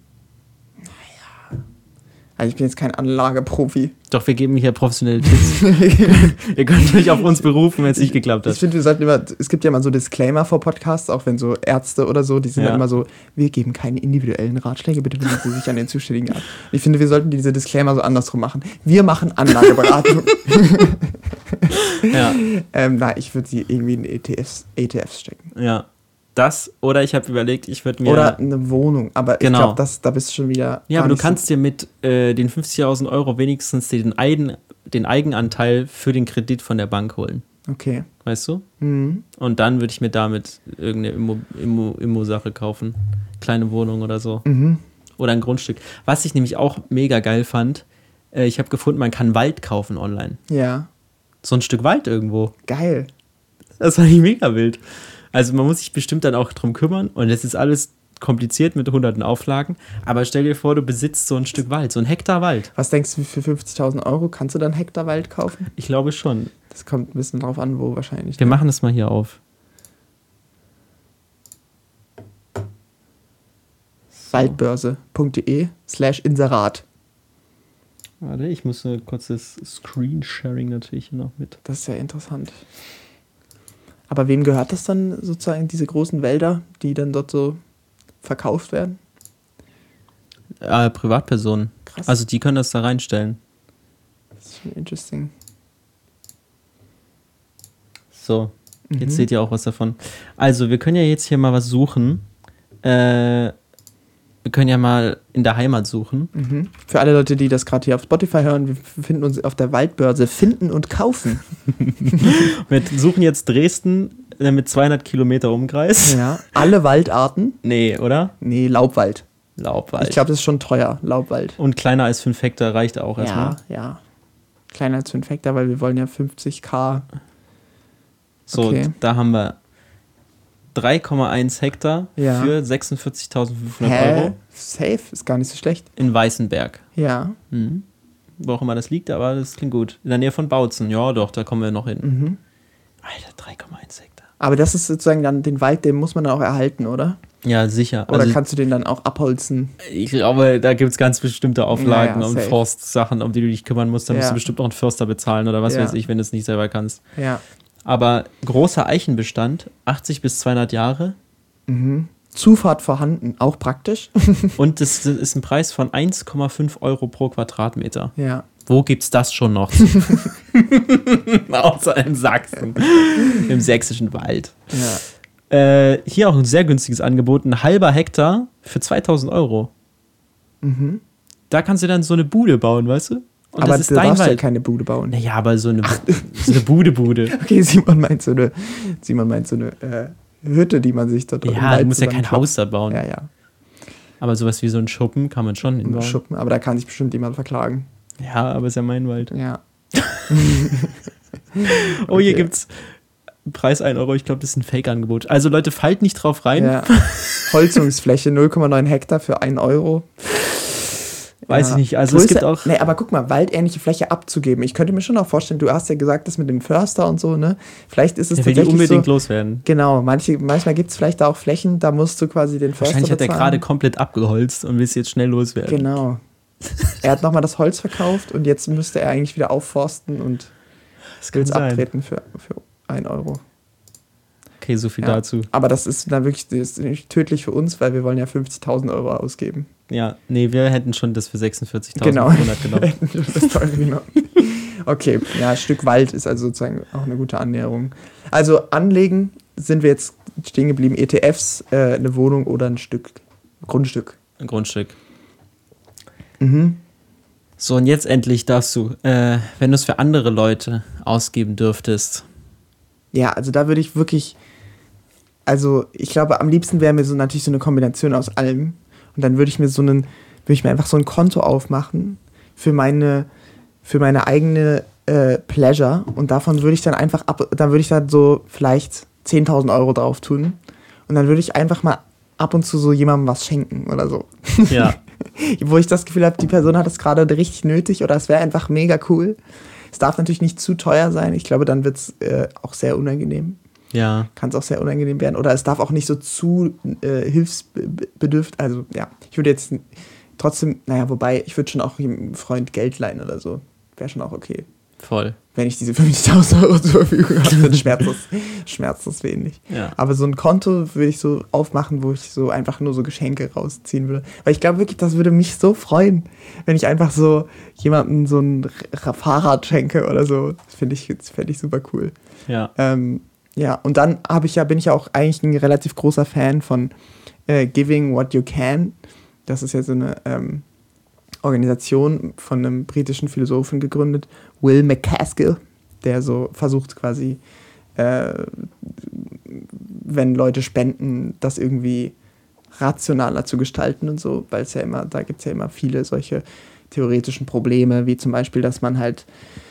Also ich bin jetzt kein Anlageprofi. Doch, wir geben hier professionelle Tipps. Ihr könnt euch auf uns berufen, wenn es nicht geklappt Ich hat. finde, wir sollten immer, es gibt ja immer so Disclaimer vor Podcasts, auch wenn so Ärzte oder so, die sind Ja. dann immer so, wir geben keine individuellen Ratschläge, bitte wenden Sie sich an den zuständigen Arzt. Ich finde, wir sollten diese Disclaimer so andersrum machen. Wir machen Anlageberatung. Ja, ähm, na, ich würde sie irgendwie in E T Fs, E T Fs stecken. ja. Das, oder ich habe überlegt, ich würde mir... Oder eine Wohnung, aber Genau. ich glaube, da bist du schon wieder... Ja, gar aber du nicht so- kannst dir mit äh, den fünfzigtausend Euro wenigstens den, Eigen, den Eigenanteil für den Kredit von der Bank holen. Okay. Weißt du? Mhm. Und dann würde ich mir damit irgendeine Immo, Immo, Immo-Sache kaufen. Kleine Wohnung oder so. Mhm. Oder ein Grundstück. Was ich nämlich auch mega geil fand, äh, ich habe gefunden, man kann Wald kaufen online. Ja. So ein Stück Wald irgendwo. Geil. Das fand ich mega wild. Also man muss sich bestimmt dann auch drum kümmern und es ist alles kompliziert mit hunderten Auflagen, aber stell dir vor, du besitzt so ein Stück Wald, so ein Hektar Wald. Was denkst du, für fünfzigtausend Euro kannst du dann Hektar Wald kaufen? Ich glaube schon. Das kommt ein bisschen drauf an, wo wahrscheinlich. Wir ne? machen das mal hier auf. Waldbörse.de slash Inserat. Warte, ich muss äh, kurz das Screensharing natürlich hier noch mit. Das ist ja interessant. Aber wem gehört das dann sozusagen, diese großen Wälder, die dann dort so verkauft werden? Äh, Privatpersonen. Krass. Also die können das da reinstellen. Das ist schon interesting. So, jetzt Mhm. seht ihr auch was davon. Also, wir können ja jetzt hier mal was suchen. Äh, wir können ja mal in der Heimat suchen. Mhm. Für alle Leute, die das gerade hier auf Spotify hören, wir befinden uns auf der Waldbörse Finden und Kaufen. Wir suchen jetzt Dresden äh, mit zweihundert Kilometer Umkreis. Ja. Alle Waldarten? Nee, oder? Nee, Laubwald. Laubwald. Ich glaube, das ist schon teuer, Laubwald. Und kleiner als fünf Hektar reicht auch erstmal. Ja, ja. Kleiner als fünf Hektar, weil wir wollen ja fünfzig K. So, Okay. da haben wir drei Komma eins Hektar Ja. für sechsundvierzigtausendfünfhundert Hä? Euro Safe? Ist gar nicht so schlecht. in Weißenberg. Ja. Mhm. Wo auch immer das liegt, aber das klingt gut. In der Nähe von Bautzen. Ja, doch, da kommen wir noch hin. Mhm. Alter, drei Komma eins Hektar. Aber das ist sozusagen dann den Wald, den muss man dann auch erhalten, oder? Ja, sicher. Oder Also, kannst du den dann auch abholzen? ich glaube, da gibt es ganz bestimmte Auflagen Ja, ja, und safe. Forstsachen, um die du dich kümmern musst. Da musst Ja. du bestimmt auch einen Förster bezahlen oder was Ja. weiß ich, wenn du es nicht selber kannst. Ja. Aber großer Eichenbestand, achtzig bis zweihundert Jahre. Mhm. Zufahrt vorhanden, auch praktisch. Und das, das ist ein Preis von eins Komma fünf Euro pro Quadratmeter. Ja. Wo gibt's das schon noch? Außer in Sachsen. Im sächsischen Wald. Ja. Äh, hier auch ein sehr günstiges Angebot. Ein halber Hektar für zweitausend Euro. Mhm. Da kannst du dann so eine Bude bauen, weißt du? Und Aber das ist du dein darfst ja Wald. keine Bude bauen. Naja, aber so eine, so eine Bude-Bude. Okay, Simon meint so eine, Simon meint so eine äh, Hütte, die man sich dort im Ja, Wald du musst ja kein zusammenkloppt. Haus da bauen. Ja, ja. Aber sowas wie so ein Schuppen kann man schon Im hinbauen. Schuppen, aber da kann sich bestimmt jemand verklagen. Ja, aber ist ja mein Wald. Ja. Oh, hier Okay. gibt's Preis ein Euro. Ich glaube, das ist ein Fake-Angebot. Also Leute, fallt nicht drauf rein. ja. Holzungsfläche null Komma neun Hektar für ein Euro. Weiß Ja. ich nicht. Also es Größe- gibt auch... Nee, aber guck mal, waldähnliche Fläche abzugeben. Ich könnte mir schon auch vorstellen, du hast ja gesagt, das mit dem Förster und so, ne? Vielleicht ist es Der will die tatsächlich unbedingt so, loswerden. Genau, manche, manchmal gibt es vielleicht da auch Flächen, da musst du quasi den Förster Wahrscheinlich hat er bezahlen. gerade komplett abgeholzt und will es jetzt schnell loswerden. Genau. Er hat nochmal das Holz verkauft und jetzt müsste er eigentlich wieder aufforsten und Das will kann es sein. abtreten für, für ein Euro. Okay, so viel Ja. dazu. Aber das ist dann wirklich das ist nicht tödlich für uns, weil wir wollen ja fünfzigtausend Euro ausgeben. Ja, nee, wir hätten schon das für sechsundvierzigtausend Genau. genommen. Das teure genommen. Okay, ja, ein Stück Wald ist also sozusagen auch eine gute Annäherung. Also anlegen sind wir jetzt stehen geblieben. E T Fs, äh, eine Wohnung oder ein Stück Grundstück. Ein Grundstück. Mhm. So, und jetzt endlich darfst du, äh, wenn du es für andere Leute ausgeben dürftest. Ja, also da würde ich wirklich, also ich glaube, am liebsten wäre mir so natürlich so eine Kombination aus allem. Und dann würde ich mir so einen, würde ich mir einfach so ein Konto aufmachen für meine, für meine eigene äh, Pleasure. Und davon würde ich dann einfach ab, dann würde ich dann so vielleicht zehntausend Euro drauf tun. Und dann würde ich einfach mal ab und zu so jemandem was schenken oder so. Ja. Wo ich das Gefühl habe, die Person hat es gerade richtig nötig oder es wäre einfach mega cool. Es darf natürlich nicht zu teuer sein. Ich glaube, dann wird es äh, auch sehr unangenehm. Ja. Kann es auch sehr unangenehm werden. Oder es darf auch nicht so zu äh, hilfsbedürft. Also ja, ich würde jetzt trotzdem, naja, wobei, ich würde schon auch einem Freund Geld leihen oder so. Wäre schon auch okay. Voll. Wenn ich diese fünfzigtausend Euro zur Verfügung habe, dann schmerzt das, schmerzt das wenig. Ja. Aber so ein Konto würde ich so aufmachen, wo ich so einfach nur so Geschenke rausziehen würde. Weil ich glaube wirklich, das würde mich so freuen, wenn ich einfach so jemandem so ein R- Fahrrad schenke oder so. Das finde ich, das fände ich super cool. Ja. Ähm, ja, und dann habe ich ja, bin ich ja auch eigentlich ein relativ großer Fan von äh, Giving What You Can. Das ist ja so eine ähm, Organisation von einem britischen Philosophen gegründet, Will MacAskill, der so versucht quasi, äh, wenn Leute spenden, das irgendwie rationaler zu gestalten und so, weil es ja immer, da gibt es ja immer viele solche theoretischen Probleme, wie zum Beispiel, dass man halt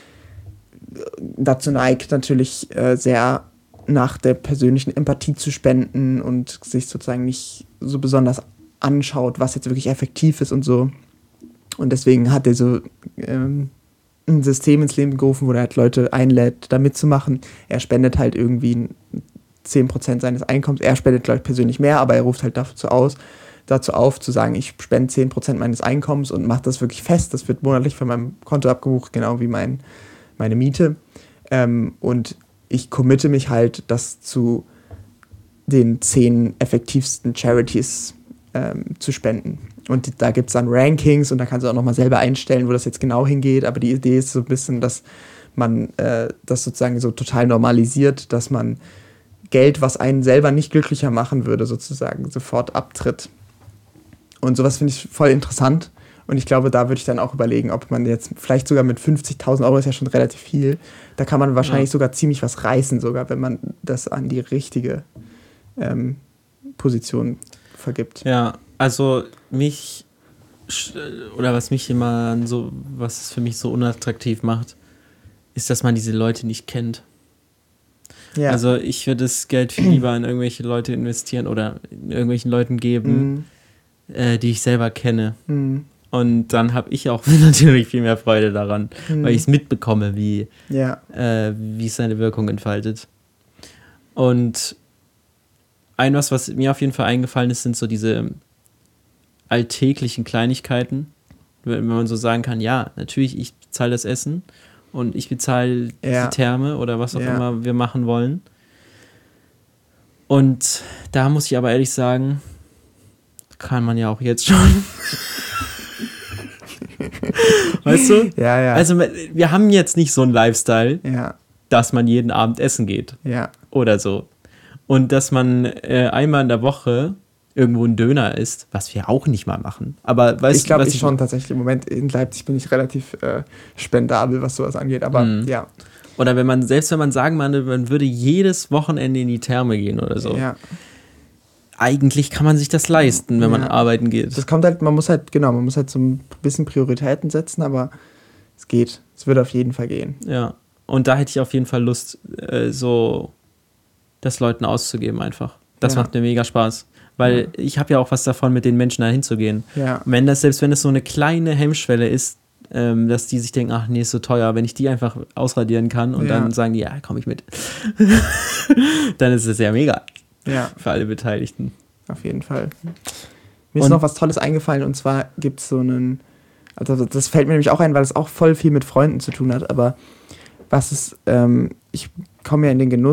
dazu neigt, natürlich äh, sehr nach der persönlichen Empathie zu spenden und sich sozusagen nicht so besonders anschaut, was jetzt wirklich effektiv ist und so. Und deswegen hat er so ähm, ein System ins Leben gerufen, wo er halt Leute einlädt, da mitzumachen. Er spendet halt irgendwie zehn Prozent seines Einkommens. Er spendet, glaube ich, persönlich mehr, aber er ruft halt dazu aus, dazu auf, zu sagen, ich spende zehn Prozent meines Einkommens und mache das wirklich fest. Das wird monatlich von meinem Konto abgebucht, genau wie mein, meine Miete. Ähm, und ich committe mich halt, das zu den zehn effektivsten Charities ähm, zu spenden. Und da gibt es dann Rankings und da kannst du auch nochmal selber einstellen, wo das jetzt genau hingeht. Aber die Idee ist so ein bisschen, dass man äh, das sozusagen so total normalisiert, dass man Geld, was einen selber nicht glücklicher machen würde, sozusagen sofort abtritt. Und sowas finde ich voll interessant. Und ich glaube, da würde ich dann auch überlegen, ob man jetzt vielleicht sogar mit fünfzigtausend Euro, ist ja schon relativ viel, da kann man wahrscheinlich ja. sogar ziemlich was reißen, sogar wenn man das an die richtige ähm, Position vergibt. Ja, also mich, oder was mich immer so, was es für mich so unattraktiv macht, ist, dass man diese Leute nicht kennt. Ja. Also ich würde das Geld viel lieber in irgendwelche Leute investieren oder in irgendwelchen Leuten geben, mhm. äh, die ich selber kenne. Mhm. Und dann habe ich auch natürlich viel mehr Freude daran, mhm. weil ich es mitbekomme, wie, ja. äh, wie es seine Wirkung entfaltet. Und ein was, was mir auf jeden Fall eingefallen ist, sind so diese alltäglichen Kleinigkeiten, wenn man so sagen kann, ja, natürlich, ich bezahle das Essen und ich bezahle ja. die Therme oder was auch ja. immer wir machen wollen. Und da muss ich aber ehrlich sagen, kann man ja auch jetzt schon. Weißt du? Ja, ja. Also wir haben jetzt nicht so einen Lifestyle, ja. dass man jeden Abend essen geht. Ja. Oder so. Und dass man äh, einmal in der Woche irgendwo einen Döner isst, was wir auch nicht mal machen. Aber weißt ich glaube, du, ich schon tatsächlich. Im Moment in Leipzig bin ich relativ äh, spendabel, was sowas angeht. Aber mm. ja. Oder wenn man, selbst wenn man sagen würde, man würde jedes Wochenende in die Therme gehen oder so. Ja. Eigentlich kann man sich das leisten, wenn ja. man arbeiten geht. Das kommt halt, man muss halt, genau, man muss halt so ein bisschen Prioritäten setzen, aber es geht. Es würde auf jeden Fall gehen. Ja. Und da hätte ich auf jeden Fall Lust, äh, so das Leuten auszugeben einfach. Das ja. macht mir mega Spaß. Weil ja. ich habe ja auch was davon, mit den Menschen da hinzugehen. Ja. Wenn das, selbst wenn es so eine kleine Hemmschwelle ist, ähm, dass die sich denken, ach nee, ist so teuer, wenn ich die einfach ausradieren kann und ja. dann sagen die, ja, komm ich mit. Dann ist es ja mega. Ja. Für alle Beteiligten. Auf jeden Fall. Mir ist und noch was Tolles eingefallen und zwar gibt es so einen, also das fällt mir nämlich auch ein, weil es auch voll viel mit Freunden zu tun hat, aber was ist, ähm, ich komme ja in den Genuss,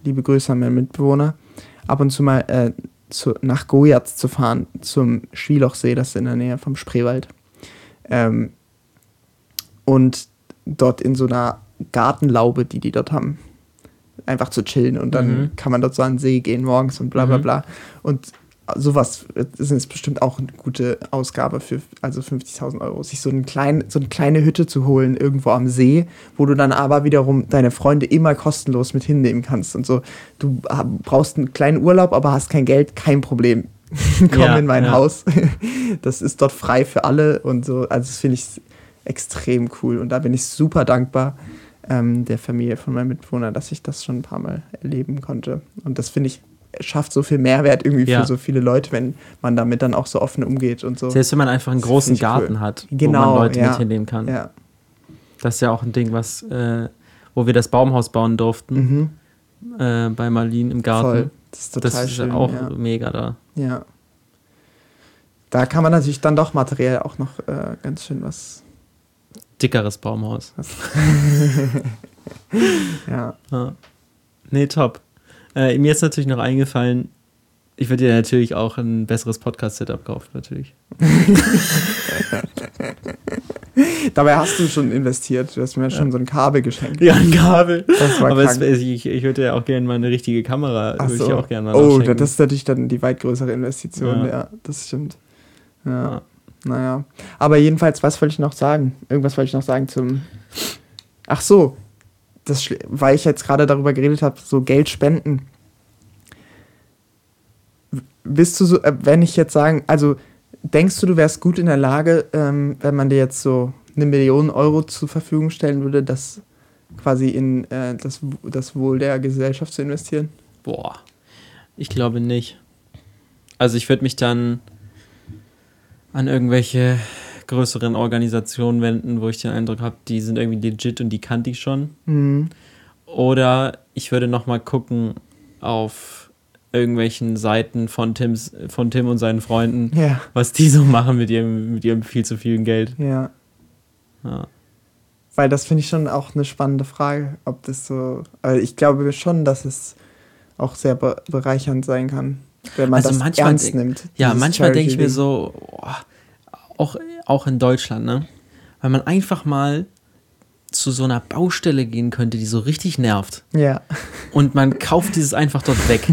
liebe Grüße an meinen Mitbewohner, ab und zu mal äh, zu, nach Gojaz zu fahren, zum Schwilochsee, das ist in der Nähe vom Spreewald. Ähm, und dort in so einer Gartenlaube, die die dort haben, einfach zu chillen und dann mhm. kann man dort so an den See gehen morgens und bla bla bla. Mhm. Und sowas ist bestimmt auch eine gute Ausgabe für also fünfzigtausend Euro, sich so, einen kleinen, so eine kleine Hütte zu holen irgendwo am See, wo du dann aber wiederum deine Freunde immer kostenlos mit hinnehmen kannst und so. Du brauchst einen kleinen Urlaub, aber hast kein Geld, kein Problem. Komm ja, in mein ja. Haus. Das ist dort frei für alle und so. Also das finde ich extrem cool und da bin ich super dankbar ähm, der Familie von meinem Mitbewohner, dass ich das schon ein paar Mal erleben konnte. Und das finde ich schafft so viel Mehrwert irgendwie ja. für so viele Leute, wenn man damit dann auch so offen umgeht und so. Selbst wenn man einfach einen das großen Garten cool. hat, genau, wo man Leute ja. mit hinnehmen kann. Ja. Das ist ja auch ein Ding, was, äh, wo wir das Baumhaus bauen durften, mhm. äh, bei Marlene im Garten. Voll. Das ist total das ist schön, ja auch ja. mega da. Ja. Da kann man natürlich dann doch materiell auch noch äh, ganz schön was... Dickeres Baumhaus. ja. ja. Nee, top. Äh, mir ist natürlich noch eingefallen, ich würde dir natürlich auch ein besseres Podcast-Setup kaufen, natürlich. Dabei hast du schon investiert. Du hast mir ja. schon so ein Kabel geschenkt. Ja, ein Kabel. Das war Aber es, ich, ich würde ja auch gerne mal eine richtige Kamera. Ach würde so. ich auch gerne mal Oh, das ist natürlich dann die weit größere Investition. Ja, ja das stimmt. Ja. ja. Naja. Aber jedenfalls, was wollte ich noch sagen? Irgendwas wollte ich noch sagen zum... Ach so. Das, weil ich jetzt gerade darüber geredet habe, so Geld spenden. Bist du so, wenn ich jetzt sagen, also denkst du, du wärst gut in der Lage, ähm, wenn man dir jetzt so eine Million Euro zur Verfügung stellen würde, das quasi in äh, das, das Wohl der Gesellschaft zu investieren? Boah, ich glaube nicht. Also ich würde mich dann an irgendwelche größeren Organisationen wenden, wo ich den Eindruck habe, die sind irgendwie legit und die kannte ich schon. Mhm. Oder ich würde nochmal gucken auf irgendwelchen Seiten von Tims, von Tim und seinen Freunden, ja. was die so machen mit ihrem, mit ihrem viel zu vielen Geld. Ja. ja. Weil das finde ich schon auch eine spannende Frage, ob das so, also ich glaube schon, dass es auch sehr be- bereichernd sein kann, wenn man also das ernst denk, nimmt. Ja, manchmal denke ich mir so, oh, auch, auch in Deutschland, ne? Weil man einfach mal zu so einer Baustelle gehen könnte, die so richtig nervt. Ja. Und man kauft dieses einfach dort weg.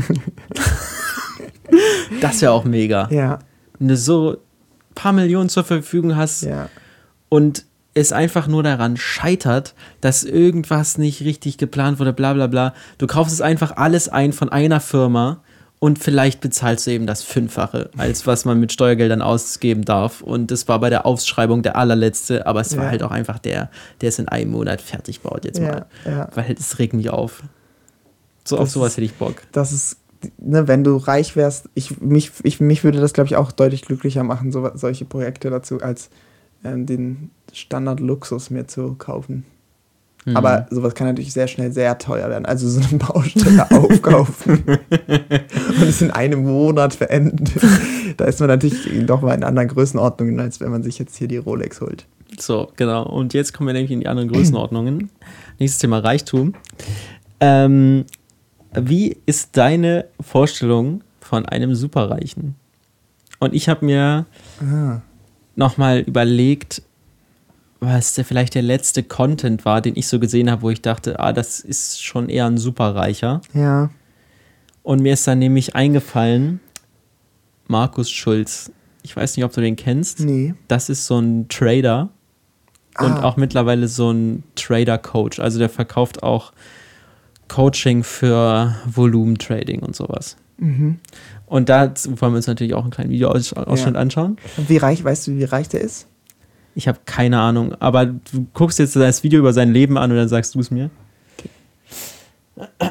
Das wäre auch mega. Ja. Wenn du so ein paar Millionen zur Verfügung hast ja. und es einfach nur daran scheitert, dass irgendwas nicht richtig geplant wurde, bla bla bla. Du kaufst es einfach alles ein von einer Firma und vielleicht bezahlst du eben das Fünffache, als was man mit Steuergeldern ausgeben darf. Und das war bei der Ausschreibung der allerletzte, aber es ja. war halt auch einfach der, der es in einem Monat fertig baut jetzt ja, mal. Ja. Weil es regt mich auf. So das auf sowas ist, hätte ich Bock. Das ist, ne, wenn du reich wärst, ich, mich, ich, mich würde das, glaube ich, auch deutlich glücklicher machen, so, solche Projekte dazu, als äh, den Standard-Luxus mir zu kaufen. Mhm. Aber sowas kann natürlich sehr schnell sehr teuer werden. Also so eine Baustelle aufkaufen und es in einem Monat verenden. Da ist man natürlich doch mal in anderen Größenordnungen, als wenn man sich jetzt hier die Rolex holt. So, genau. Und jetzt kommen wir nämlich in die anderen Größenordnungen. Nächstes Thema Reichtum. Ähm, wie ist deine Vorstellung von einem Superreichen? Und ich habe mir ah. nochmal überlegt, was der vielleicht der letzte Content war, den ich so gesehen habe, wo ich dachte, ah, das ist schon eher ein Superreicher. Ja. Und mir ist dann nämlich eingefallen, Markus Schulz. Ich weiß nicht, ob du den kennst. Nee. Das ist so ein Trader ah. und auch mittlerweile so ein Trader-Coach. Also der verkauft auch Coaching für Volumentrading und sowas. Mhm. Und da wollen wir uns natürlich auch einen kleinen Videoausschnitt ja. anschauen. Und wie reich, weißt du, wie reich der ist? Ich habe keine Ahnung, aber du guckst jetzt das Video über sein Leben an und dann sagst du es mir. Okay.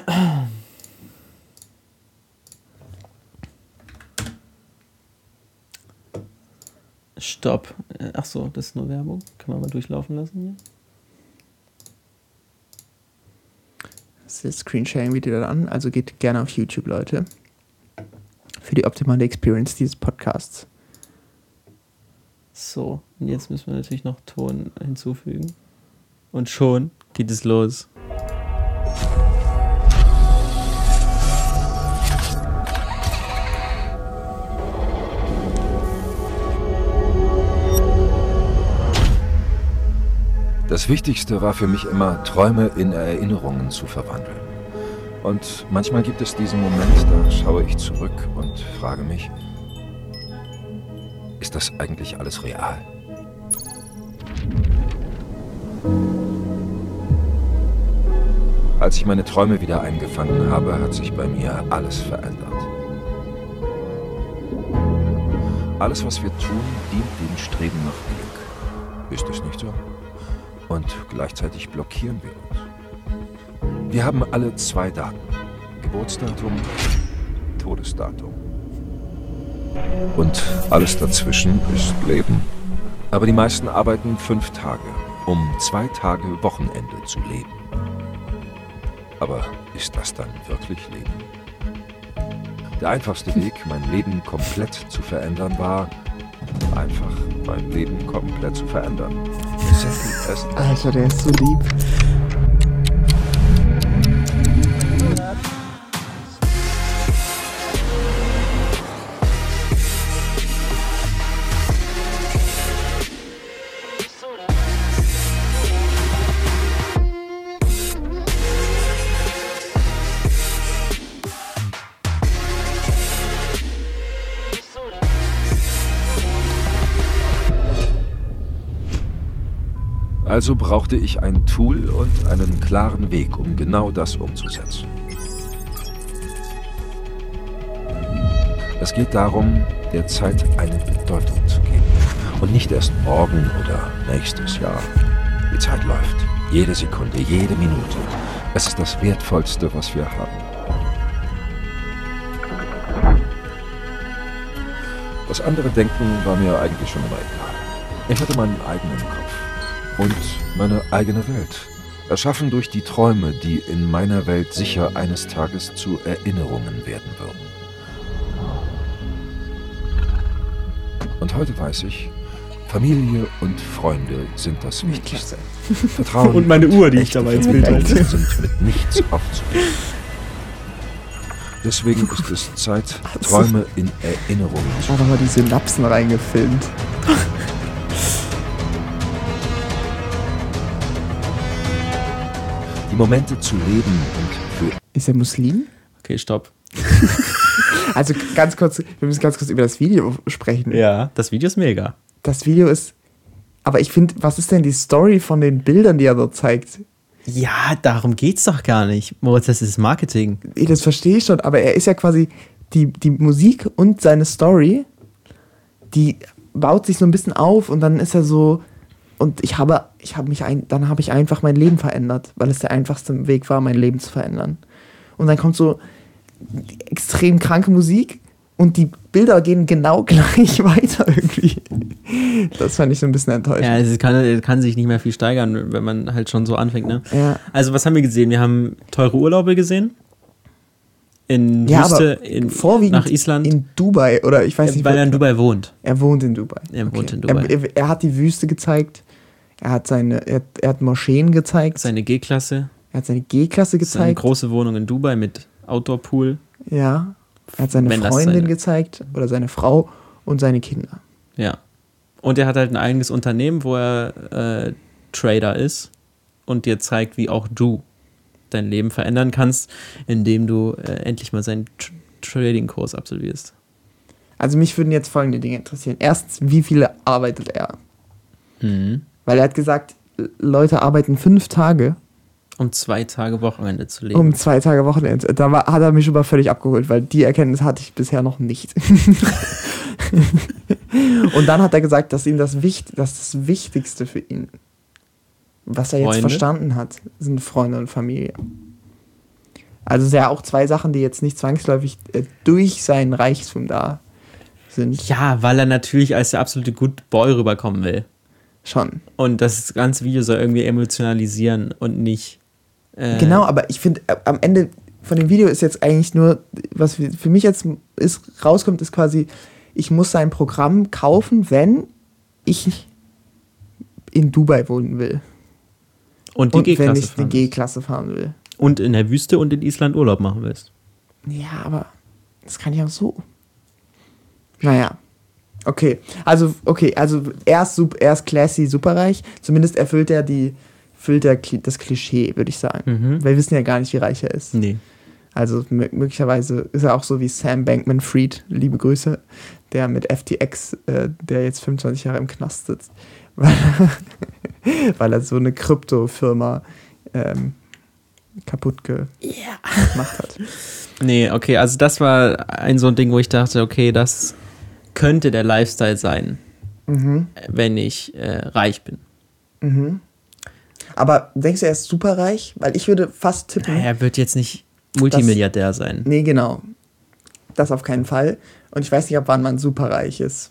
Stopp. Ach so, das ist nur Werbung. Kann man mal durchlaufen lassen hier. Das ist Screensharing Video dann an, also geht gerne auf YouTube, Leute. Für die optimale Experience dieses Podcasts. So, und jetzt müssen wir natürlich noch Ton hinzufügen. Und schon geht es los. Das Wichtigste war für mich immer, Träume in Erinnerungen zu verwandeln. Und manchmal gibt es diesen Moment, da schaue ich zurück und frage mich, ist das eigentlich alles real? Als ich meine Träume wieder eingefangen habe, hat sich bei mir alles verändert. Alles, was wir tun, dient dem Streben nach Glück. Ist es nicht so? Und gleichzeitig blockieren wir uns. Wir haben alle zwei Daten. Geburtsdatum, Todesdatum. Und alles dazwischen ist Leben. Aber die meisten arbeiten fünf Tage, um zwei Tage Wochenende zu leben. Aber ist das dann wirklich Leben? Der einfachste Weg, mein Leben komplett zu verändern, war einfach mein Leben komplett zu verändern. Alter, der ist so lieb. Also brauchte ich ein Tool und einen klaren Weg, um genau das umzusetzen. Es geht darum, der Zeit eine Bedeutung zu geben. Und nicht erst morgen oder nächstes Jahr. Die Zeit läuft. Jede Sekunde, jede Minute. Es ist das Wertvollste, was wir haben. Das andere Denken war mir eigentlich schon immer egal. Ich hatte meinen eigenen Kopf. Und meine eigene Welt. Erschaffen durch die Träume, die in meiner Welt sicher eines Tages zu Erinnerungen werden würden. Und heute weiß ich, Familie und Freunde sind das Wichtigste. Vertrauen und meine Uhr, die ich dabei ins Bild halte, sind mit nichts aufzugeben. Deswegen ist es Zeit, Träume in Erinnerungen zu Ich habe mal die Synapsen reingefilmt. Die Momente zu leben und für... Ist er Muslim? Okay, stopp. Also ganz kurz, wir müssen ganz kurz über das Video sprechen. Ja, das Video ist mega. Das Video ist... Aber ich finde, was ist denn die Story von den Bildern, die er dort zeigt? Ja, darum geht's doch gar nicht. Moritz, das ist Marketing. Das verstehe ich schon, aber er ist ja quasi... Die, die Musik und seine Story, die baut sich so ein bisschen auf und dann ist er so... Und ich habe, ich habe mich ein, dann habe ich einfach mein Leben verändert, weil es der einfachste Weg war, mein Leben zu verändern. Und dann kommt so extrem kranke Musik und die Bilder gehen genau gleich weiter irgendwie. Das fand ich so ein bisschen enttäuschend. Ja, es kann, kann sich nicht mehr viel steigern, wenn man halt schon so anfängt, ne? Ja. Also was haben wir gesehen? Wir haben teure Urlaube gesehen. In Ja, Wüste, aber in, vorwiegend nach Island. in Dubai oder ich weiß Ja, nicht. weil wo- er in Dubai wohnt. Er wohnt in Dubai. Er wohnt in Dubai. Er, er, er hat die Wüste gezeigt. Er hat seine, er, er hat Moscheen gezeigt. Seine G-Klasse. Er hat seine G-Klasse Seine gezeigt. große Wohnung in Dubai mit Outdoor-Pool. Ja. Er hat seine Wenn das Freundin seine- gezeigt oder seine Frau und seine Kinder. Ja. Und er hat halt ein eigenes Unternehmen, wo er äh, Trader ist und dir zeigt, wie auch du dein Leben verändern kannst, indem du äh, endlich mal seinen Tr- Trading-Kurs absolvierst. Also mich würden jetzt folgende Dinge interessieren. Erstens, wie viele arbeitet er? Mhm. Weil er hat gesagt, Leute arbeiten fünf Tage, Um zwei Tage Wochenende zu leben. um zwei Tage Wochenende. Da war, hat er mich aber völlig abgeholt, weil die Erkenntnis hatte ich bisher noch nicht. Und dann hat er gesagt, dass ihm das, Wicht, dass das Wichtigste für ihn, was er jetzt Freunde? verstanden hat, sind Freunde und Familie. Also es sind ja auch zwei Sachen, die jetzt nicht zwangsläufig äh, durch seinen Reichtum da sind. Ja, weil er natürlich als der absolute Good Boy rüberkommen will. Schon. Und das ganze Video soll irgendwie emotionalisieren und nicht. Äh, Genau, aber ich finde, äh, am Ende von dem Video ist jetzt eigentlich nur, was für für mich jetzt ist, rauskommt, ist quasi, ich muss sein Programm kaufen, wenn ich in Dubai wohnen will. Und die Und wenn G-Klasse ich die fahren willst. G-Klasse fahren will. Und in der Wüste und in Island Urlaub machen willst. Ja, aber das kann ich auch so. Naja. Okay, also, okay, also er ist, super, er ist classy, superreich. Zumindest erfüllt er die, erfüllt er das Klischee, würde ich sagen. Mhm. Wir wissen ja gar nicht, wie reich er ist. Nee. Also m- möglicherweise ist er auch so wie Sam Bankman-Fried, liebe Grüße, der mit F T X, äh, der jetzt fünfundzwanzig Jahre im Knast sitzt, weil, weil er so eine Kryptofirma ähm, kaputt ge- Ja. gemacht hat. Nee, okay, also das war ein so ein Ding, wo ich dachte, okay, das könnte der Lifestyle sein, Mhm. wenn ich äh, reich bin. Mhm. Aber denkst du, er ist superreich? Weil ich würde fast tippen. Er wird jetzt nicht Multimilliardär sein. Nee, genau. Das auf keinen Fall. Und ich weiß nicht, ab wann man superreich ist.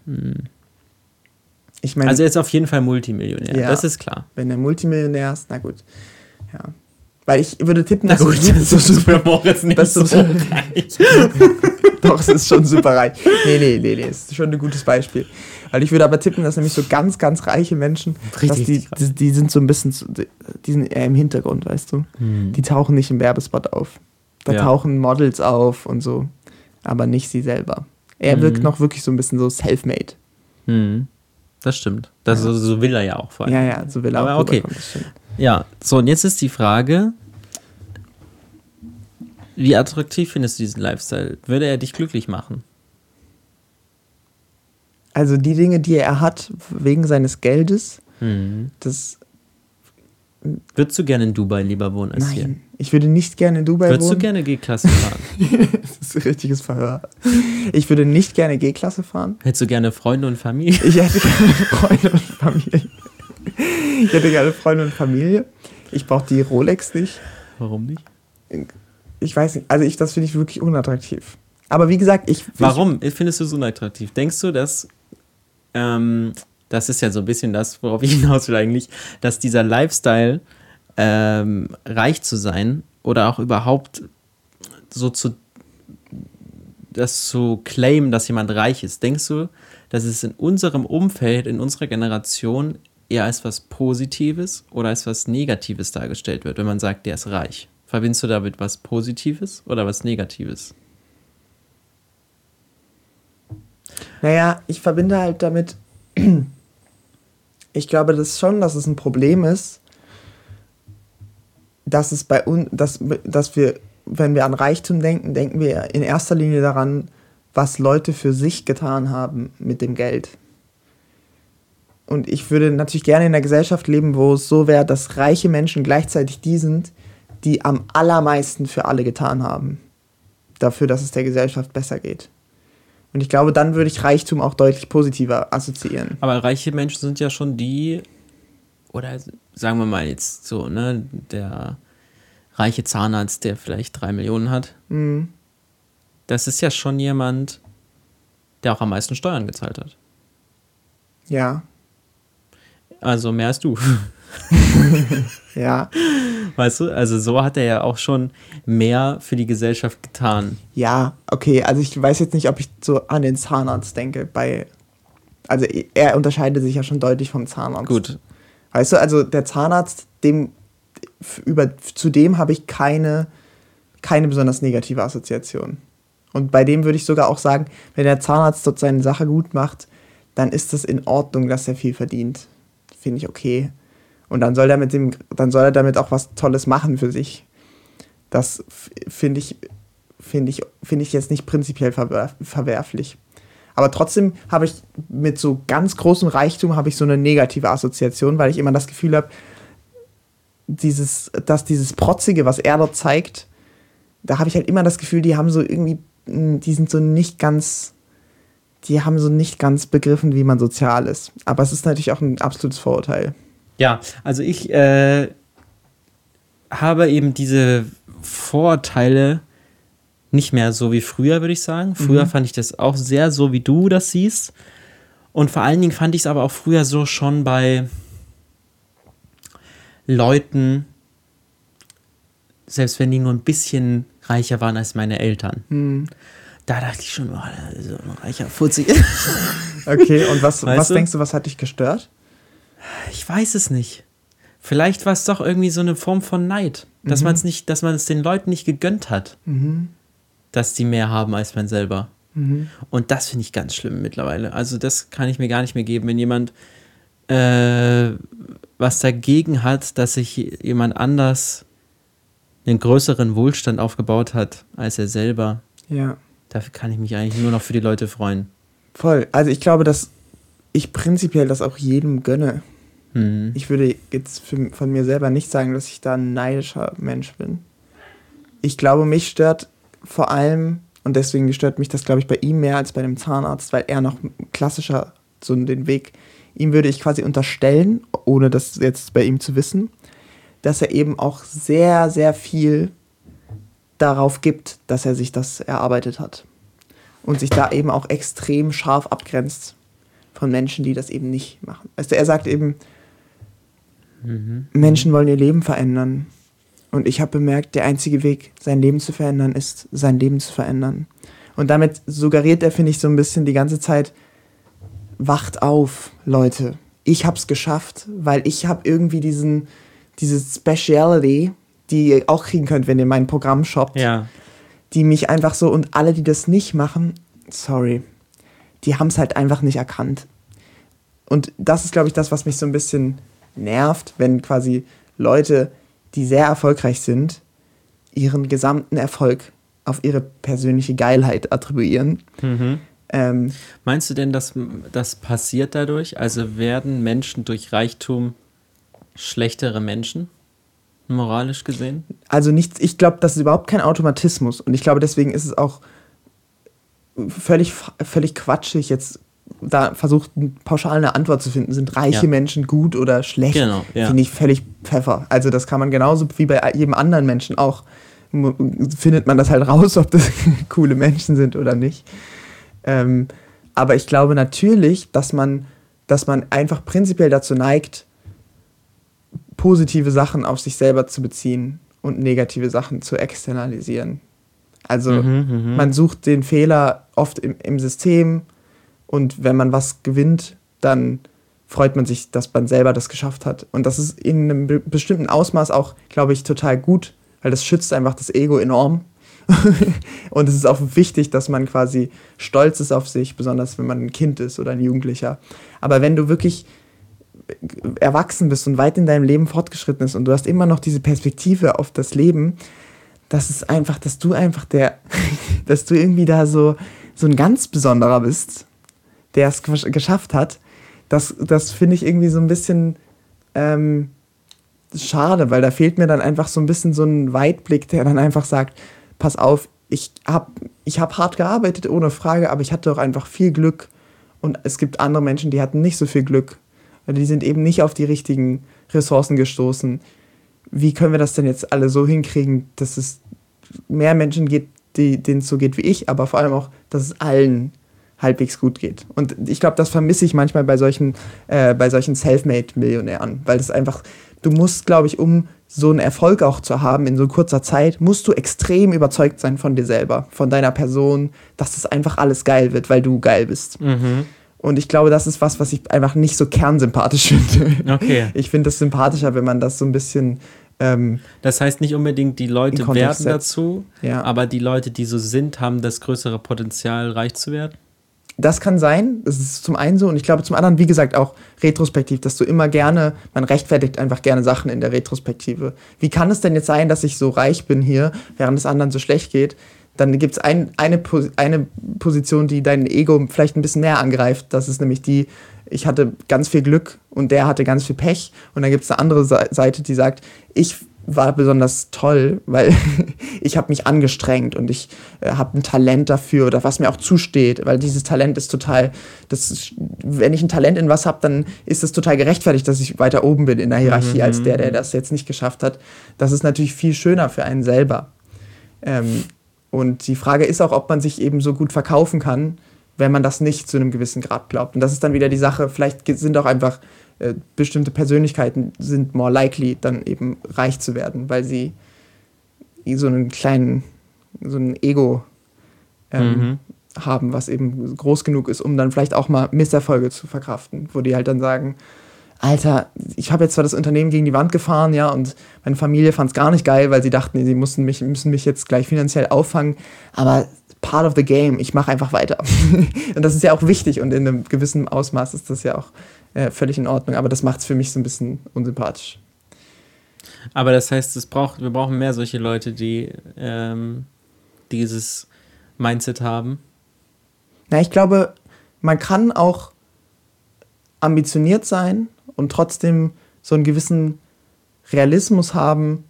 Ich meine, Also er ist auf jeden Fall Multimillionär, Ja. das ist klar. wenn er Multimillionär ist, na gut. Ja. Weil ich würde tippen, Na dass gut, du das ist für Moritz nicht das so ist- reich. Doch, es ist schon superreich. Nee, nee, nee, nee, es ist schon ein gutes Beispiel. Weil ich würde aber tippen, dass nämlich so ganz, ganz reiche Menschen, Richtig dass die, reich. die, die sind so ein bisschen, zu- die sind eher im Hintergrund, weißt du. Die tauchen nicht im Werbespot auf. Da Ja. tauchen Models auf und so, aber nicht sie selber. Er Mhm. wirkt noch wirklich so ein bisschen so self-made. Hm, das stimmt. Das, so, so will er ja auch vor allem. Ja, ja, so will er Aber auch okay. rüberkommen, das stimmt. Ja, so und jetzt ist die Frage, wie attraktiv findest du diesen Lifestyle? Würde er dich glücklich machen? Also die Dinge, die er hat, wegen seines Geldes, Hm. das, Würdest du gerne in Dubai lieber wohnen als hier? nein. Ich würde nicht gerne in Dubai Würdest du wohnen. gerne G-Klasse fahren? Das ist ein richtiges Verhör. Ich würde nicht gerne G-Klasse fahren. Hättest du gerne Freunde und Familie? Ich hätte gerne Freunde und Familie. Ich hätte gerne Freunde und Familie. Ich brauche die Rolex nicht. Warum nicht? Ich weiß nicht, also ich, das finde ich wirklich unattraktiv. Aber wie gesagt, ich... Warum findest du es unattraktiv? Denkst du, dass, ähm, das ist ja so ein bisschen das, worauf ich hinaus will eigentlich, dass dieser Lifestyle, ähm, reich zu sein oder auch überhaupt so zu, das zu claimen, dass jemand reich ist, denkst du, dass es in unserem Umfeld, in unserer Generation eher als was Positives oder als was Negatives dargestellt wird, wenn man sagt, der ist reich? Verbindest du damit was Positives oder was Negatives? Naja, ich verbinde halt damit, ich glaube das schon, dass es ein Problem ist, dass es bei uns, dass, dass wir, wenn wir an Reichtum denken, denken wir in erster Linie daran, was Leute für sich getan haben mit dem Geld. Und ich würde natürlich gerne in einer Gesellschaft leben, wo es so wäre, dass reiche Menschen gleichzeitig die sind, die am allermeisten für alle getan haben. Dafür, dass es der Gesellschaft besser geht. Und ich glaube, dann würde ich Reichtum auch deutlich positiver assoziieren. Aber reiche Menschen sind ja schon die, oder sagen wir mal jetzt so, ne, der reiche Zahnarzt, der vielleicht drei Millionen hat. Mhm. Das ist ja schon jemand, der auch am meisten Steuern gezahlt hat. Ja, Also mehr als du. ja, Weißt du? Also so hat er ja auch schon mehr für die Gesellschaft getan. ja, okay. Also ich weiß jetzt nicht, ob ich so an den Zahnarzt denke. Bei, also er unterscheidet sich ja schon deutlich vom Zahnarzt. Gut. Weißt du, also der Zahnarzt, dem, über, zu dem habe ich keine, keine besonders negative Assoziation. Und bei dem würde ich sogar auch sagen, wenn der Zahnarzt dort seine Sache gut macht, dann ist das in Ordnung, dass er viel verdient. Finde ich okay. Und dann soll er mit dem, dann soll er damit auch was Tolles machen für sich. Das f- finde ich, finde ich, finde ich jetzt nicht prinzipiell verwerf- verwerflich. Aber trotzdem habe ich mit so ganz großem Reichtum habe ich so eine negative Assoziation, weil ich immer das Gefühl habe, dieses, dass dieses Protzige, was er dort zeigt, da habe ich halt immer das Gefühl, die haben so irgendwie, mh, die sind so nicht ganz, die haben so nicht ganz begriffen, wie man sozial ist. Aber es ist natürlich auch ein absolutes Vorurteil. Ja, also ich äh, habe eben diese Vorurteile nicht mehr so wie früher, würde ich sagen. Früher fand ich das auch sehr so, wie du das siehst. Und vor allen Dingen fand ich es aber auch früher so schon bei Leuten, selbst wenn die nur ein bisschen reicher waren als meine Eltern. Da dachte ich schon, oh, so ein reicher Fuzzi. Okay, und was, Weißt was du? denkst du, was hat dich gestört? Ich weiß es nicht. Vielleicht war es doch irgendwie so eine Form von Neid, dass man es nicht, dass man es den Leuten nicht gegönnt hat, dass die mehr haben als man selber. Mhm. Und das finde ich ganz schlimm mittlerweile. Also das kann ich mir gar nicht mehr geben, wenn jemand äh, was dagegen hat, dass sich jemand anders einen größeren Wohlstand aufgebaut hat als er selber. Ja. Dafür kann ich mich eigentlich nur noch für die Leute freuen. Voll. Also ich glaube, dass ich prinzipiell das auch jedem gönne. Mhm. Ich würde jetzt für, von mir selber nicht sagen, dass ich da ein neidischer Mensch bin. Ich glaube, mich stört vor allem, und deswegen stört mich das, glaube ich, bei ihm mehr als bei dem Zahnarzt, weil er noch klassischer so den Weg, ihm würde ich quasi unterstellen, ohne das jetzt bei ihm zu wissen, dass er eben auch sehr, sehr viel darauf gibt, dass er sich das erarbeitet hat. Und sich da eben auch extrem scharf abgrenzt von Menschen, die das eben nicht machen. Also er sagt eben, mhm. Menschen wollen ihr Leben verändern. Und ich habe bemerkt, der einzige Weg, sein Leben zu verändern, ist, sein Leben zu verändern. Und damit suggeriert er, finde ich, so ein bisschen die ganze Zeit, wacht auf, Leute. Ich habe es geschafft, weil ich habe irgendwie diesen, diese Speciality, die ihr auch kriegen könnt, wenn ihr mein Programm shoppt, Ja. die mich einfach so, und alle, die das nicht machen, sorry, die haben es halt einfach nicht erkannt. Und das ist, glaube ich, das, was mich so ein bisschen nervt, wenn quasi Leute, die sehr erfolgreich sind, ihren gesamten Erfolg auf ihre persönliche Geilheit attribuieren. Mhm. Ähm, Meinst du denn, dass das passiert dadurch? Also werden Menschen durch Reichtum schlechtere Menschen, moralisch gesehen? also nicht, ich glaube, das ist überhaupt kein Automatismus. Und ich glaube, deswegen ist es auch völlig, völlig quatschig, jetzt da versucht, pauschal eine Antwort zu finden. Sind reiche Ja. Menschen gut oder schlecht? Genau, ja. Finde ich völlig Pfeffer. Also das kann man genauso wie bei jedem anderen Menschen auch. Findet man das halt raus, ob das coole Menschen sind oder nicht. Ähm, aber ich glaube natürlich, dass man, dass man einfach prinzipiell dazu neigt, positive Sachen auf sich selber zu beziehen und negative Sachen zu externalisieren. Also Mhm, man sucht den Fehler oft im, im System, und wenn man was gewinnt, dann freut man sich, dass man selber das geschafft hat. Und das ist in einem be- bestimmten Ausmaß auch, glaube ich, total gut, weil das schützt einfach das Ego enorm. Und es ist auch wichtig, dass man quasi stolz ist auf sich, besonders wenn man ein Kind ist oder ein Jugendlicher. Aber wenn du wirklich erwachsen bist und weit in deinem Leben fortgeschritten ist und du hast immer noch diese Perspektive auf das Leben, das ist einfach, dass du einfach der, dass du irgendwie da so, so ein ganz Besonderer bist, der es gesch- geschafft hat, das, das finde ich irgendwie so ein bisschen ähm, schade, weil da fehlt mir dann einfach so ein bisschen so ein Weitblick, der dann einfach sagt, pass auf, ich habe ich hab hart gearbeitet, ohne Frage, aber ich hatte auch einfach viel Glück, und es gibt andere Menschen, die hatten nicht so viel Glück, weil die sind eben nicht auf die richtigen Ressourcen gestoßen. Wie können wir das denn jetzt alle so hinkriegen, dass es mehr Menschen gibt, die, denen es so geht wie ich, aber vor allem auch, dass es allen halbwegs gut geht. Und ich glaube, das vermisse ich manchmal bei solchen, äh, bei solchen Selfmade-Millionären, weil das einfach, du musst, glaube ich, um so einen Erfolg auch zu haben in so kurzer Zeit, musst du extrem überzeugt sein von dir selber, von deiner Person, dass das einfach alles geil wird, weil du geil bist. Mhm. Und ich glaube, das ist was, was ich einfach nicht so kernsympathisch finde. Okay. Ich finde das sympathischer, wenn man das so ein bisschen ähm, Das heißt nicht unbedingt, die Leute in Kontext werden setzt. dazu, Ja. aber die Leute, die so sind, haben das größere Potenzial, reich zu werden? Das kann sein, das ist zum einen so, und ich glaube zum anderen, wie gesagt, auch retrospektiv, dass du immer gerne, man rechtfertigt einfach gerne Sachen in der Retrospektive. Wie kann es denn jetzt sein, dass ich so reich bin hier, während es anderen so schlecht geht? Dann gibt es ein, eine, eine Position, die dein Ego vielleicht ein bisschen näher angreift. Das ist nämlich die, ich hatte ganz viel Glück und der hatte ganz viel Pech. Und dann gibt es eine andere Seite, die sagt, ich war besonders toll, weil ich habe mich angestrengt und ich äh, habe ein Talent dafür, oder was mir auch zusteht, weil dieses Talent ist total, das ist, wenn ich ein Talent in was habe, dann ist es total gerechtfertigt, dass ich weiter oben bin in der Hierarchie mhm. als der, der das jetzt nicht geschafft hat. Das ist natürlich viel schöner für einen selber. Ähm, und die Frage ist auch, ob man sich eben so gut verkaufen kann, wenn man das nicht zu einem gewissen Grad glaubt. Und das ist dann wieder die Sache, vielleicht sind auch einfach äh, bestimmte Persönlichkeiten sind more likely, dann eben reich zu werden, weil sie so einen kleinen, so ein Ego ähm, mhm. haben, was eben groß genug ist, um dann vielleicht auch mal Misserfolge zu verkraften, wo die halt dann sagen, Alter, ich habe jetzt zwar das Unternehmen gegen die Wand gefahren, ja, und meine Familie fand es gar nicht geil, weil sie dachten, sie mussten mich, müssen mich jetzt gleich finanziell auffangen, aber part of the game. Ich mache einfach weiter. Und das ist ja auch wichtig und in einem gewissen Ausmaß ist das ja auch äh, völlig in Ordnung. Aber das macht es für mich so ein bisschen unsympathisch. Aber das heißt, es braucht, wir brauchen mehr solche Leute, die ähm, dieses Mindset haben. Na, ich glaube, man kann auch ambitioniert sein und trotzdem so einen gewissen Realismus haben,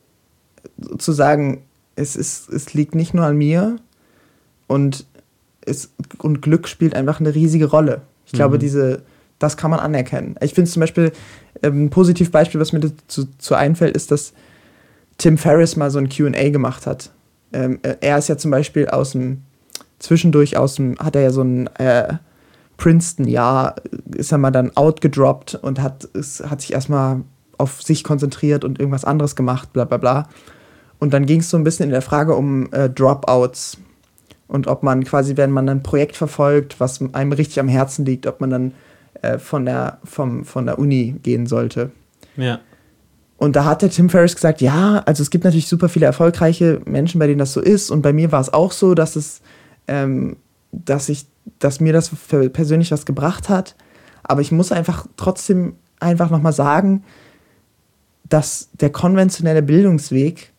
zu sagen, es ist, es liegt nicht nur an mir und, es, und Glück spielt einfach eine riesige Rolle. Ich mhm. glaube, diese, das kann man anerkennen. Ich finde zum Beispiel, ähm, ein Positivbeispiel, was mir dazu, dazu einfällt, ist, dass Tim Ferriss mal so ein Q and A gemacht hat. Ähm, er ist ja zum Beispiel aus dem, zwischendurch aus dem, hat er ja so ein äh, Princeton-Jahr, ist er mal dann outgedroppt und hat, es, hat sich erstmal auf sich konzentriert und irgendwas anderes gemacht, bla bla bla. Und dann ging es so ein bisschen in der Frage um äh, Dropouts und ob man quasi, wenn man ein Projekt verfolgt, was einem richtig am Herzen liegt, ob man dann äh, von, der, vom, von der Uni gehen sollte. Ja. Und da hat der Tim Ferriss gesagt, ja, also es gibt natürlich super viele erfolgreiche Menschen, bei denen das so ist. Und bei mir war es auch so, dass es, ähm, dass ich, dass mir das persönlich was gebracht hat. Aber ich muss einfach trotzdem einfach nochmal sagen, dass der konventionelle Bildungsweg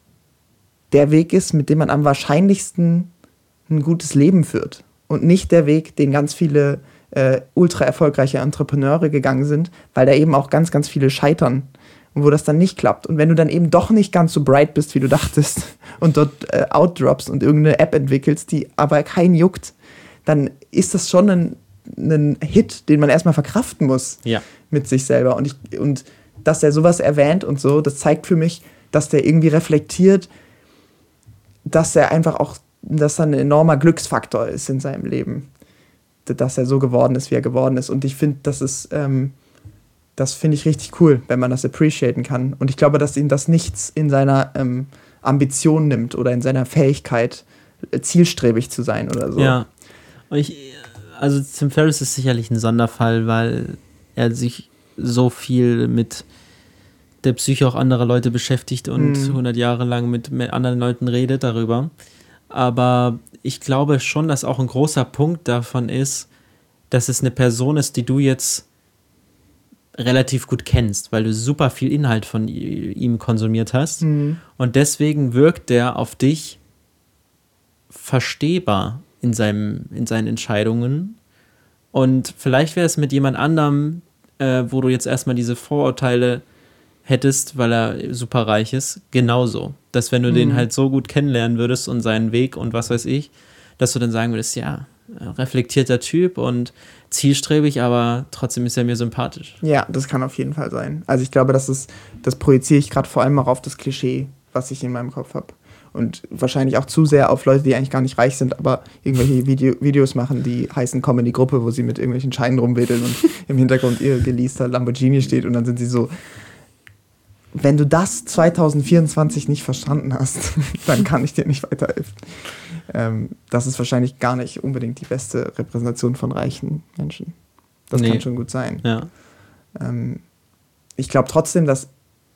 der Weg ist, mit dem man am wahrscheinlichsten ein gutes Leben führt. Und nicht der Weg, den ganz viele äh, ultra erfolgreiche Entrepreneure gegangen sind, weil da eben auch ganz, ganz viele scheitern. Und wo das dann nicht klappt. Und wenn du dann eben doch nicht ganz so bright bist, wie du dachtest, und dort äh, outdroppst und irgendeine App entwickelst, die aber keinen juckt, dann ist das schon ein, ein Hit, den man erstmal verkraften muss ja. mit sich selber. Und, ich, und dass er sowas erwähnt und so, das zeigt für mich, dass der irgendwie reflektiert, dass er einfach auch, dass er ein enormer Glücksfaktor ist in seinem Leben. Dass er so geworden ist, wie er geworden ist. Und ich finde, das ist, ähm, das finde ich richtig cool, wenn man das appreciaten kann. Und ich glaube, dass ihn das nichts in seiner ähm, Ambition nimmt oder in seiner Fähigkeit, zielstrebig zu sein oder so. Ja. Und ich, also Tim Ferriss ist sicherlich ein Sonderfall, weil er sich so viel mit der Psyche auch anderer Leute beschäftigt und mhm. hundert Jahre lang mit, mit anderen Leuten redet darüber. Aber ich glaube schon, dass auch ein großer Punkt davon ist, dass es eine Person ist, die du jetzt relativ gut kennst, weil du super viel Inhalt von ihm konsumiert hast. Mhm. Und deswegen wirkt der auf dich verstehbar in, seinem, in seinen Entscheidungen. Und vielleicht wäre es mit jemand anderem, äh, wo du jetzt erstmal diese Vorurteile hättest, weil er super reich ist, genauso. Dass wenn du mhm. den halt so gut kennenlernen würdest und seinen Weg und was weiß ich, dass du dann sagen würdest, ja, reflektierter Typ und zielstrebig, aber trotzdem ist er mir sympathisch. Ja, das kann auf jeden Fall sein. Also ich glaube, das ist, das projiziere ich gerade vor allem auch auf das Klischee, was ich in meinem Kopf habe. Und wahrscheinlich auch zu sehr auf Leute, die eigentlich gar nicht reich sind, aber irgendwelche Video- Videos machen, die heißen Komm in die Gruppe, wo sie mit irgendwelchen Scheinen rumwedeln und im Hintergrund ihr geleaster Lamborghini steht und dann sind sie so, wenn du das zwanzig vierundzwanzig nicht verstanden hast, dann kann ich dir nicht weiterhelfen. Ähm, das ist wahrscheinlich gar nicht unbedingt die beste Repräsentation von reichen Menschen. Das nee. kann schon gut sein. Ja. Ähm, ich glaube trotzdem, dass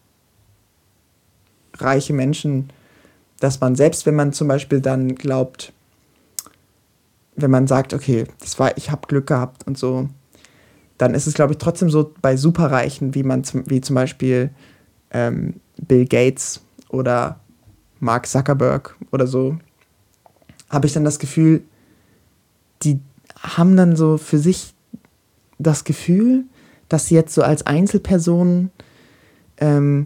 reiche Menschen, dass man selbst, wenn man zum Beispiel dann glaubt, wenn man sagt, okay, das war, ich habe Glück gehabt und so, dann ist es, glaube ich, trotzdem so bei Superreichen, wie man zum, wie zum Beispiel ähm, Bill Gates oder Mark Zuckerberg oder so, habe ich dann das Gefühl, die haben dann so für sich das Gefühl, dass sie jetzt so als Einzelpersonen ähm,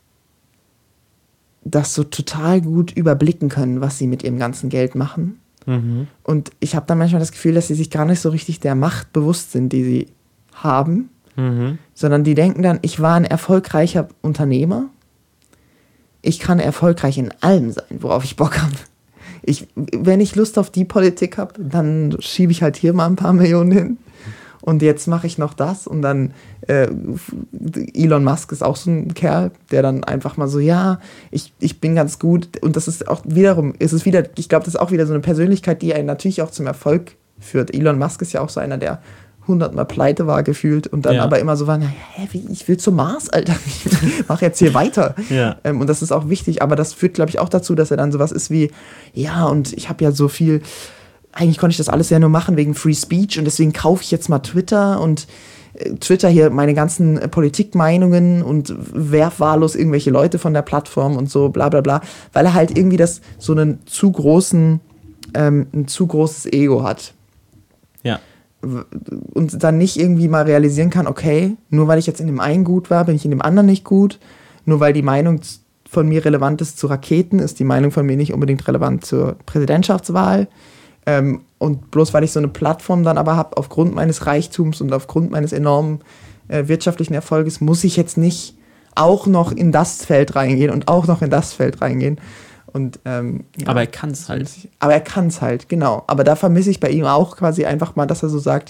das so total gut überblicken können, was sie mit ihrem ganzen Geld machen. Mhm. Und ich habe dann manchmal das Gefühl, dass sie sich gar nicht so richtig der Macht bewusst sind, die sie haben, mhm. sondern die denken dann, ich war ein erfolgreicher Unternehmer, ich kann erfolgreich in allem sein, worauf ich Bock habe. Ich, wenn ich Lust auf die Politik habe, dann schiebe ich halt hier mal ein paar Millionen hin. Und jetzt mache ich noch das. Und dann äh, Elon Musk ist auch so ein Kerl, der dann einfach mal so, ja, ich, ich bin ganz gut. Und das ist auch wiederum, ist es wieder, ich glaube, das ist auch wieder so eine Persönlichkeit, die einen natürlich auch zum Erfolg führt. Elon Musk ist ja auch so einer, der hundertmal pleite war gefühlt und dann Ja. aber immer so war, naja, hä, wie, ich will zum Mars, Alter, ich mach jetzt hier weiter. Ja. Ähm, und das ist auch wichtig, aber das führt, glaube ich, auch dazu, dass er dann sowas ist wie, ja, und ich habe ja so viel, eigentlich konnte ich das alles ja nur machen wegen Free Speech und deswegen kaufe ich jetzt mal Twitter und äh, Twitter hier meine ganzen äh, Politikmeinungen und werf wahllos irgendwelche Leute von der Plattform und so, bla bla bla, weil er halt irgendwie das so einen zu großen, ähm, ein zu großes Ego hat. Ja. Und dann nicht irgendwie mal realisieren kann, okay, nur weil ich jetzt in dem einen gut war, bin ich in dem anderen nicht gut. Nur weil die Meinung von mir relevant ist zu Raketen, ist die Meinung von mir nicht unbedingt relevant zur Präsidentschaftswahl. Ähm, und bloß weil ich so eine Plattform dann aber habe, aufgrund meines Reichtums und aufgrund meines enormen äh, wirtschaftlichen Erfolges, muss ich jetzt nicht auch noch in das Feld reingehen und auch noch in das Feld reingehen. Und, ähm, ja, Aber er kann es halt. Aber er kann es halt, genau. Aber da vermisse ich bei ihm auch quasi einfach mal, dass er so sagt,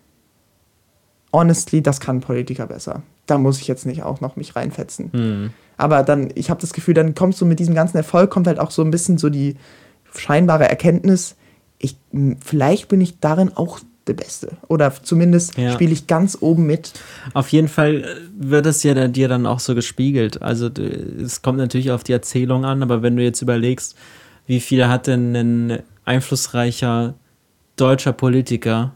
honestly, das kann ein Politiker besser. Da muss ich jetzt nicht auch noch mich reinfetzen. Hm. Aber dann, ich habe das Gefühl, dann kommt so mit diesem ganzen Erfolg, kommt halt auch so ein bisschen so die scheinbare Erkenntnis, ich, m, vielleicht bin ich darin auch der Beste. Oder zumindest Ja. spiele ich ganz oben mit. Auf jeden Fall äh, wird es ja dann- dir dann auch so gespiegelt. Also d- es kommt natürlich auf die Erzählung an, aber wenn du jetzt überlegst, wie viel hat denn ein einflussreicher deutscher Politiker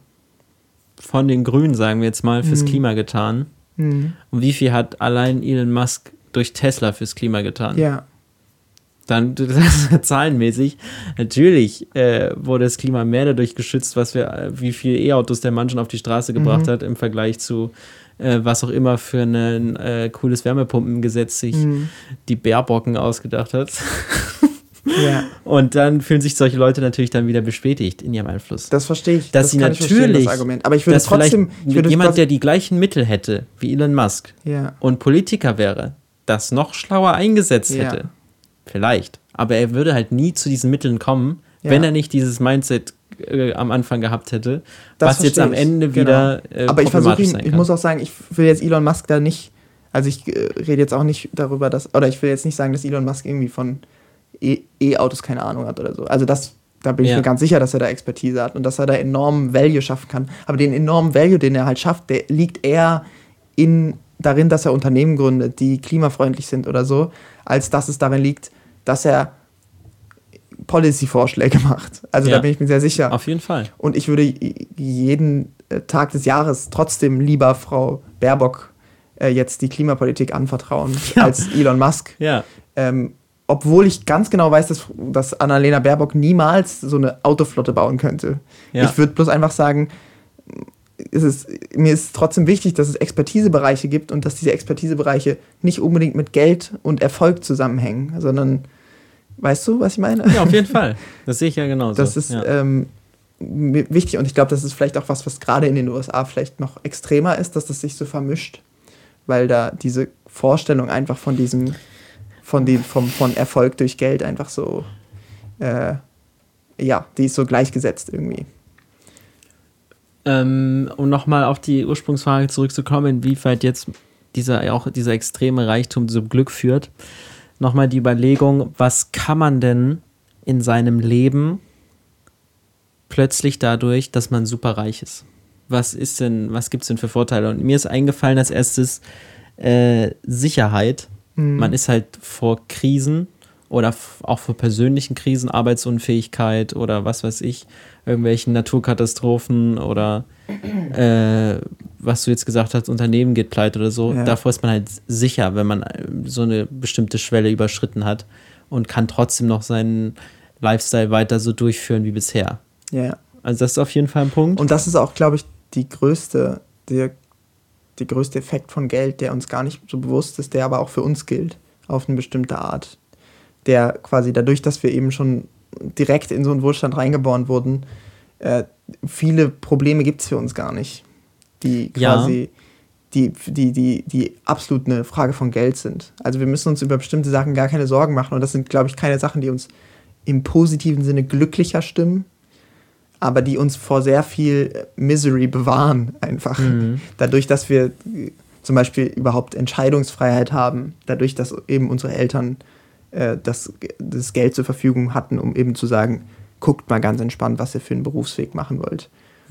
von den Grünen, sagen wir jetzt mal, fürs Klima getan? Mhm. Und wie viel hat allein Elon Musk durch Tesla fürs Klima getan? Ja. Dann das ist zahlenmäßig. Natürlich äh, wurde das Klima mehr dadurch geschützt, was wir, äh, wie viele E-Autos der Mann schon auf die Straße gebracht Mhm. hat, im Vergleich zu äh, was auch immer für ein äh, cooles Wärmepumpengesetz sich Mhm. die Bärbocken ausgedacht hat. Ja. Und dann fühlen sich solche Leute natürlich dann wieder bestätigt in ihrem Einfluss. Das verstehe ich. Dass das sie kann ich verstehen, natürlich, das Argument. Aber ich würde dass trotzdem. vielleicht Ich würde jemand, trotzdem- der die gleichen Mittel hätte wie Elon Musk ja. und Politiker wäre, das noch schlauer eingesetzt Ja. hätte. Vielleicht. Aber er würde halt nie zu diesen Mitteln kommen, Ja. wenn er nicht dieses Mindset äh, am Anfang gehabt hätte, Das was jetzt verstehe am ich. Ende Genau. wieder äh, Aber ich versuche problematisch ihn, sein ich kann. muss auch sagen, ich will jetzt Elon Musk da nicht, also ich äh, rede jetzt auch nicht darüber, dass, oder ich will jetzt nicht sagen, dass Elon Musk irgendwie von E- E-Autos keine Ahnung hat oder so. Also das, da bin ich Ja. mir ganz sicher, dass er da Expertise hat und dass er da enormen Value schaffen kann. Aber den enormen Value, den er halt schafft, der liegt eher in, darin, dass er Unternehmen gründet, die klimafreundlich sind oder so, als dass es darin liegt, dass er Policy-Vorschläge macht. Also Ja. da bin ich mir sehr sicher. Auf jeden Fall. Und ich würde jeden äh, Tag des Jahres trotzdem lieber Frau Baerbock äh, jetzt die Klimapolitik anvertrauen Ja. als Elon Musk. Ja. Ähm, obwohl ich ganz genau weiß, dass, dass Annalena Baerbock niemals so eine Autoflotte bauen könnte. Ja. Ich würde bloß einfach sagen, es ist, mir ist trotzdem wichtig, dass es Expertisebereiche gibt und dass diese Expertisebereiche nicht unbedingt mit Geld und Erfolg zusammenhängen, sondern, weißt du, was ich meine? Ja, auf jeden Fall. Das sehe ich ja genauso. Das ist ja. ähm, mi- wichtig und ich glaube, das ist vielleicht auch was, was gerade in den U S A vielleicht noch extremer ist, dass das sich so vermischt, weil da diese Vorstellung einfach von diesem, von dem, vom, von Erfolg durch Geld einfach so, äh, ja, die ist so gleichgesetzt irgendwie. Ähm, um nochmal auf die Ursprungsfrage zurückzukommen, inwieweit jetzt dieser, auch dieser extreme Reichtum zum Glück führt, nochmal die Überlegung, was kann man denn in seinem Leben plötzlich dadurch, dass man super reich ist? Was ist denn, was gibt es denn für Vorteile? Und mir ist eingefallen als erstes äh, Sicherheit. Mhm. Man ist halt vor Krisen oder f- auch vor persönlichen Krisen, Arbeitsunfähigkeit oder was weiß ich, irgendwelchen Naturkatastrophen oder äh, was du jetzt gesagt hast, Unternehmen geht pleite oder so. Ja. Davor ist man halt sicher, wenn man äh, so eine bestimmte Schwelle überschritten hat und kann trotzdem noch seinen Lifestyle weiter so durchführen wie bisher. Ja. Also das ist auf jeden Fall ein Punkt. Und das ist auch, glaube ich, die größte, der, der größte Effekt von Geld, der uns gar nicht so bewusst ist, der aber auch für uns gilt, auf eine bestimmte Art. Der quasi dadurch, dass wir eben schon direkt in so einen Wohlstand reingeboren wurden, äh, viele Probleme gibt es für uns gar nicht, die Ja. quasi die, die, die, die absolut eine Frage von Geld sind. Also wir müssen uns über bestimmte Sachen gar keine Sorgen machen und das sind, glaube ich, keine Sachen, die uns im positiven Sinne glücklicher stimmen, aber die uns vor sehr viel Misery bewahren einfach. Mhm. Dadurch, dass wir äh, zum Beispiel überhaupt Entscheidungsfreiheit haben, dadurch, dass eben unsere Eltern äh, das, das Geld zur Verfügung hatten, um eben zu sagen, guckt mal ganz entspannt, was ihr für einen Berufsweg machen wollt. Ja.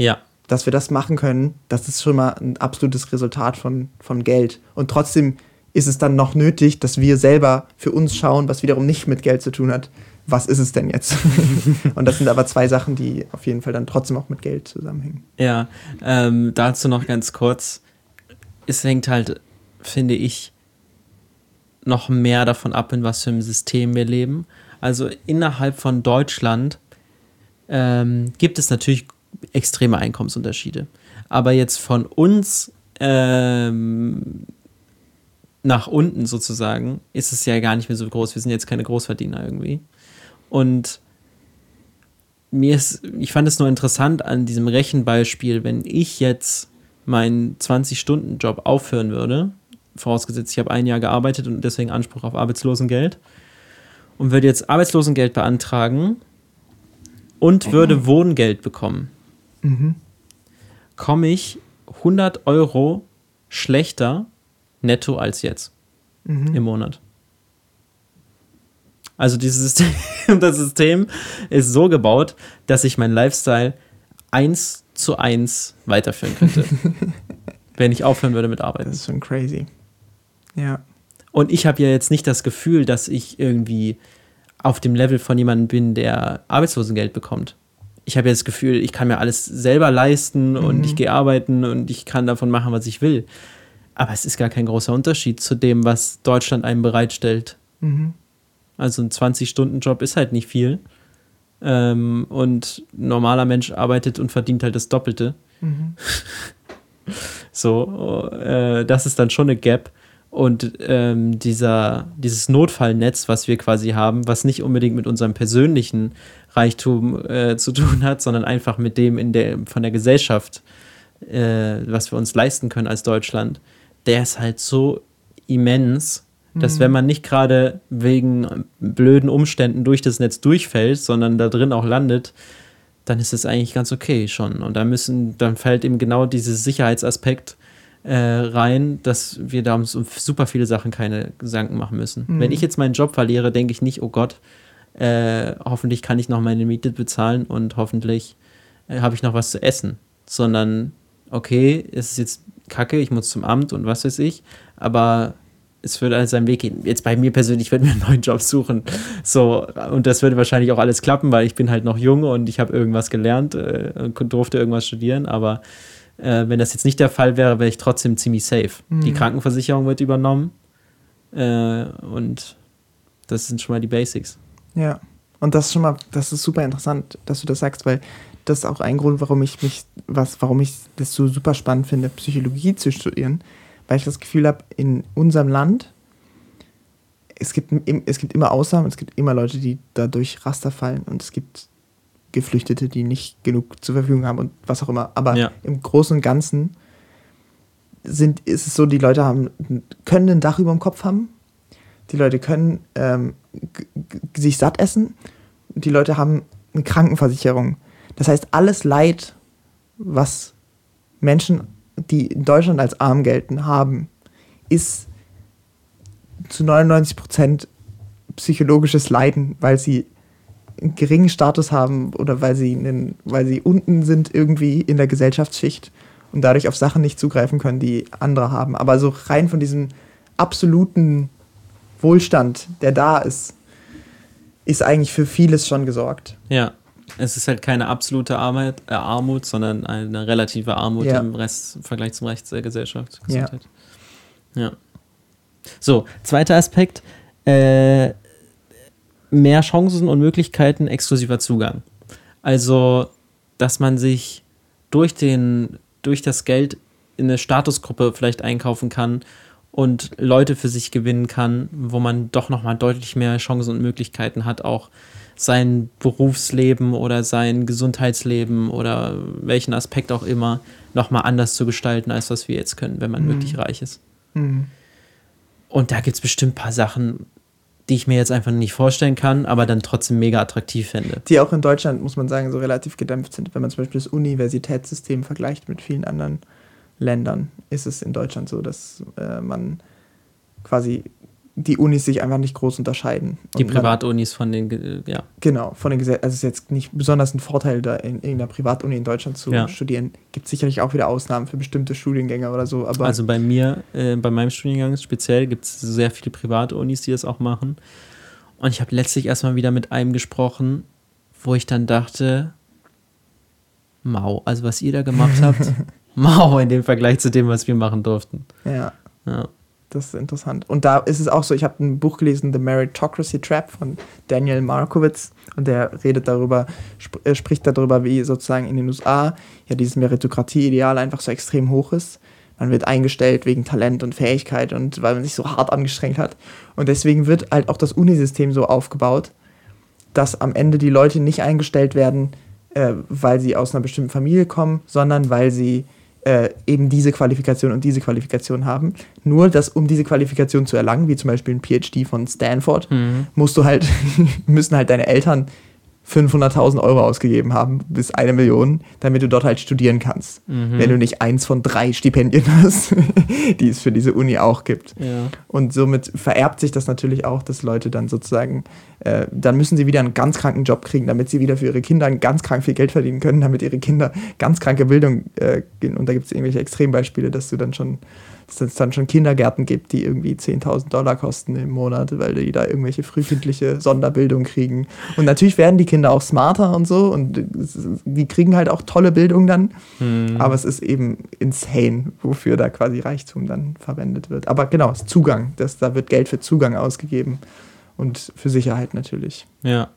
dass wir das machen können, das ist schon mal ein absolutes Resultat von, von Geld. Und trotzdem ist es dann noch nötig, dass wir selber für uns schauen, was wiederum nicht mit Geld zu tun hat. Was ist es denn jetzt? Und das sind aber zwei Sachen, die auf jeden Fall dann trotzdem auch mit Geld zusammenhängen. Ja, ähm, dazu noch ganz kurz. Es hängt halt, finde ich, noch mehr davon ab, in was für einem System wir leben. Also innerhalb von Deutschland ähm, gibt es natürlich extreme Einkommensunterschiede. Aber jetzt von uns ähm, nach unten sozusagen ist es ja gar nicht mehr so groß. Wir sind jetzt keine Großverdiener irgendwie. Und mir ist, ich fand es nur interessant an diesem Rechenbeispiel, wenn ich jetzt meinen zwanzig-Stunden-Job aufhören würde, vorausgesetzt, ich habe ein Jahr gearbeitet und deswegen Anspruch auf Arbeitslosengeld und würde jetzt Arbeitslosengeld beantragen und würde Wohngeld bekommen, Mhm. komme ich hundert Euro schlechter netto als jetzt Mhm. im Monat. Also dieses System, das System ist so gebaut, dass ich meinen Lifestyle eins zu eins weiterführen könnte, wenn ich aufhören würde mit Arbeiten. Das ist schon crazy. Ja. Und ich habe ja jetzt nicht das Gefühl, dass ich irgendwie auf dem Level von jemandem bin, der Arbeitslosengeld bekommt. Ich habe ja das Gefühl, ich kann mir alles selber leisten und Mhm. ich gehe arbeiten und ich kann davon machen, was ich will. Aber es ist gar kein großer Unterschied zu dem, was Deutschland einem bereitstellt. Mhm. Also ein zwanzig-Stunden-Job ist halt nicht viel. Ähm, und ein normaler Mensch arbeitet und verdient halt das Doppelte. Mhm. So, äh, das ist dann schon eine Gap. Und ähm, dieser, dieses Notfallnetz, was wir quasi haben, was nicht unbedingt mit unserem persönlichen Reichtum äh, zu tun hat, sondern einfach mit dem in der, von der Gesellschaft, äh, was wir uns leisten können als Deutschland, der ist halt so immens, dass Mhm. wenn man nicht gerade wegen blöden Umständen durch das Netz durchfällt, sondern da drin auch landet, dann ist es eigentlich ganz okay schon. Und da müssen, dann fällt eben genau dieses Sicherheitsaspekt äh, rein, dass wir da uns um super viele Sachen keine Gedanken machen müssen. Mhm. Wenn ich jetzt meinen Job verliere, denke ich nicht, oh Gott, äh, hoffentlich kann ich noch meine Miete bezahlen und hoffentlich äh, habe ich noch was zu essen. Sondern, okay, es ist jetzt kacke, ich muss zum Amt und was weiß ich, aber es würde alles seinen Weg gehen. Jetzt bei mir persönlich, ich würde mir einen neuen Job suchen. So, und das würde wahrscheinlich auch alles klappen, weil ich bin halt noch jung und ich habe irgendwas gelernt äh, und durfte irgendwas studieren, aber äh, wenn das jetzt nicht der Fall wäre, wäre ich trotzdem ziemlich safe. Mhm. Die Krankenversicherung wird übernommen äh, und das sind schon mal die Basics. Ja, und das ist schon mal, das ist super interessant, dass du das sagst, weil das ist auch ein Grund, warum ich mich, was, warum ich das so super spannend finde, Psychologie zu studieren, weil ich das Gefühl habe, in unserem Land, es gibt, im- es gibt immer Ausnahmen, es gibt immer Leute, die da durch Raster fallen und es gibt Geflüchtete, die nicht genug zur Verfügung haben und was auch immer. Aber Ja. im Großen und Ganzen sind, ist es so, die Leute haben, können ein Dach über dem Kopf haben, die Leute können ähm, g- g- sich satt essen, die Leute haben eine Krankenversicherung. Das heißt, alles Leid, was Menschen, die in Deutschland als arm gelten, haben, ist zu neunundneunzig Prozent psychologisches Leiden, weil sie einen geringen Status haben oder weil sie, einen, weil sie unten sind irgendwie in der Gesellschaftsschicht und dadurch auf Sachen nicht zugreifen können, die andere haben. Aber so rein von diesem absoluten Wohlstand, der da ist, ist eigentlich für vieles schon gesorgt. Ja, es ist halt keine absolute Armut, äh, Armut sondern eine relative Armut Ja. im Rest, im Vergleich zum Rest der Gesellschaft. Ja. Gesundheit. Ja. So, zweiter Aspekt, äh, mehr Chancen und Möglichkeiten, exklusiver Zugang. Also, dass man sich durch, den, durch das Geld in eine Statusgruppe vielleicht einkaufen kann und Leute für sich gewinnen kann, wo man doch nochmal deutlich mehr Chancen und Möglichkeiten hat, auch sein Berufsleben oder sein Gesundheitsleben oder welchen Aspekt auch immer nochmal anders zu gestalten, als was wir jetzt können, wenn man Mhm. wirklich reich ist. Mhm. Und da gibt es bestimmt ein paar Sachen, die ich mir jetzt einfach nicht vorstellen kann, aber dann trotzdem mega attraktiv fände. Die auch in Deutschland, muss man sagen, so relativ gedämpft sind. Wenn man zum Beispiel das Universitätssystem vergleicht mit vielen anderen Ländern, ist es in Deutschland so, dass äh, man quasi die Unis sich einfach nicht groß unterscheiden. Die Und Privatunis von den, äh, ja. Genau, von den Gesell- also es ist jetzt nicht besonders ein Vorteil, da in irgendeiner Privatuni in Deutschland zu Ja. studieren. Gibt sicherlich auch wieder Ausnahmen für bestimmte Studiengänge oder so, aber Also bei mir, äh, bei meinem Studiengang speziell, gibt es sehr viele Privatunis, die das auch machen. Und ich habe letztlich erstmal wieder mit einem gesprochen, wo ich dann dachte, mau, also was ihr da gemacht habt, mau in dem Vergleich zu dem, was wir machen durften. ja, Ja. das ist interessant. Und da ist es auch so, ich habe ein Buch gelesen, The Meritocracy Trap von Daniel Markowitz, und der redet darüber, sp- äh, spricht darüber, wie sozusagen in den U S A ja dieses Meritokratie-Ideal einfach so extrem hoch ist. Man wird eingestellt wegen Talent und Fähigkeit und weil man sich so hart angestrengt hat. Und deswegen wird halt auch das Unisystem so aufgebaut, dass am Ende die Leute nicht eingestellt werden, äh, weil sie aus einer bestimmten Familie kommen, sondern weil sie äh, eben diese Qualifikation und diese Qualifikation haben. Nur, dass um diese Qualifikation zu erlangen, wie zum Beispiel ein P H D von Stanford, Mhm. musst du halt, müssen halt deine Eltern fünfhunderttausend Euro ausgegeben haben, bis eine Million, damit du dort halt studieren kannst. Mhm. Wenn du nicht eins von drei Stipendien hast, die es für diese Uni auch gibt. Ja. Und somit vererbt sich das natürlich auch, dass Leute dann sozusagen, äh, dann müssen sie wieder einen ganz kranken Job kriegen, damit sie wieder für ihre Kinder ganz krank viel Geld verdienen können, damit ihre Kinder ganz kranke Bildung äh, gehen. Und da gibt es irgendwelche Extrembeispiele, dass du dann schon, dass es dann schon Kindergärten gibt, die irgendwie zehntausend Dollar kosten im Monat, weil die da irgendwelche frühkindliche Sonderbildung kriegen. Und natürlich werden die Kinder auch smarter und so und es ist- die kriegen halt auch tolle Bildung dann. Mhm. Aber es ist eben insane, wofür da quasi Reichtum dann verwendet wird. Aber genau, es ist Zugang. Das, da wird Geld für Zugang ausgegeben und für Sicherheit natürlich. Ja.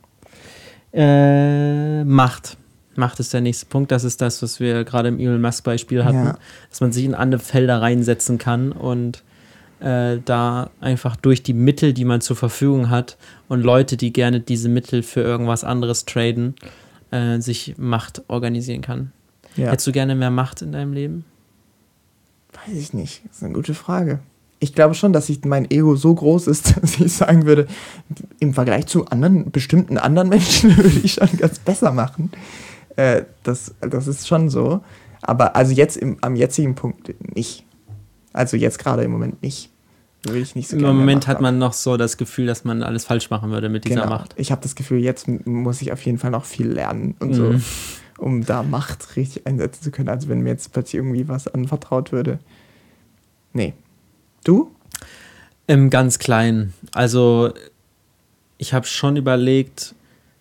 Äh, Macht. Macht ist der nächste Punkt. Das ist das, was wir gerade im Elon Musk-Beispiel hatten. Ja. Dass man sich in andere Felder reinsetzen kann und äh, da einfach durch die Mittel, die man zur Verfügung hat und Leute, die gerne diese Mittel für irgendwas anderes traden, äh, sich Macht organisieren kann. Ja. Hättest du gerne mehr Macht in deinem Leben? Weiß ich nicht. Das ist eine gute Frage. Ich glaube schon, dass ich, mein Ego so groß ist, dass ich sagen würde, im Vergleich zu anderen, bestimmten anderen Menschen würde ich schon ganz besser machen. Äh, das, das ist schon so. Aber also jetzt im, am jetzigen Punkt nicht. Also jetzt gerade im Moment nicht. Würde ich nicht so Im gerne mehr Moment Macht hat haben. man noch so das Gefühl, dass man alles falsch machen würde mit dieser Genau. Macht. Ich habe das Gefühl, jetzt m- muss ich auf jeden Fall noch viel lernen und so, Mhm. um da Macht richtig einsetzen zu können. Also wenn mir jetzt plötzlich irgendwie was anvertraut würde. Nee. Du? Im ganz Kleinen. Also ich habe schon überlegt,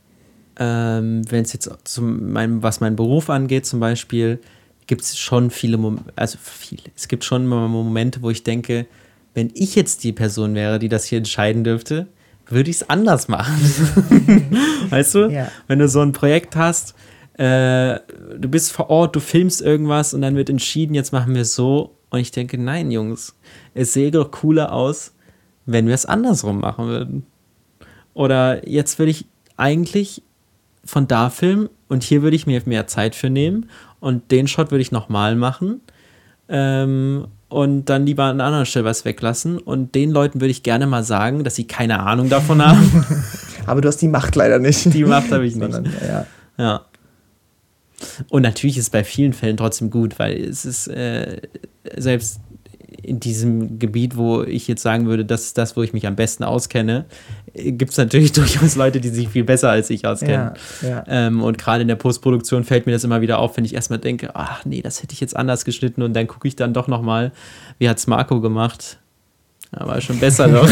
ähm, wenn es jetzt zum meinem, was meinen Beruf angeht zum Beispiel, gibt es schon viele Momente, also viele, es gibt schon immer Momente, wo ich denke, wenn ich jetzt die Person wäre, die das hier entscheiden dürfte, würde ich es anders machen. Weißt du? Ja. Wenn du so ein Projekt hast, äh, du bist vor Ort, du filmst irgendwas und dann wird entschieden, jetzt machen wir es so. Und ich denke, nein, Jungs, es sähe doch cooler aus, wenn wir es andersrum machen würden. Oder jetzt würde ich eigentlich von da filmen und hier würde ich mir mehr Zeit für nehmen und den Shot würde ich nochmal machen ähm, und dann lieber an einer anderen Stelle was weglassen und den Leuten würde ich gerne mal sagen, dass sie keine Ahnung davon haben. Aber du hast die Macht leider nicht. Die Macht habe ich nicht. Sondern, ja. Ja. Und natürlich ist es bei vielen Fällen trotzdem gut, weil es ist äh, selbst in diesem Gebiet, wo ich jetzt sagen würde, das ist das, wo ich mich am besten auskenne, gibt es natürlich durchaus Leute, die sich viel besser als ich auskennen. Ja, ja. Ähm, und gerade in der Postproduktion fällt mir das immer wieder auf, wenn ich erstmal denke, ach nee, das hätte ich jetzt anders geschnitten und dann gucke ich dann doch nochmal, wie hat es Marco gemacht? Ja, war schon besser doch.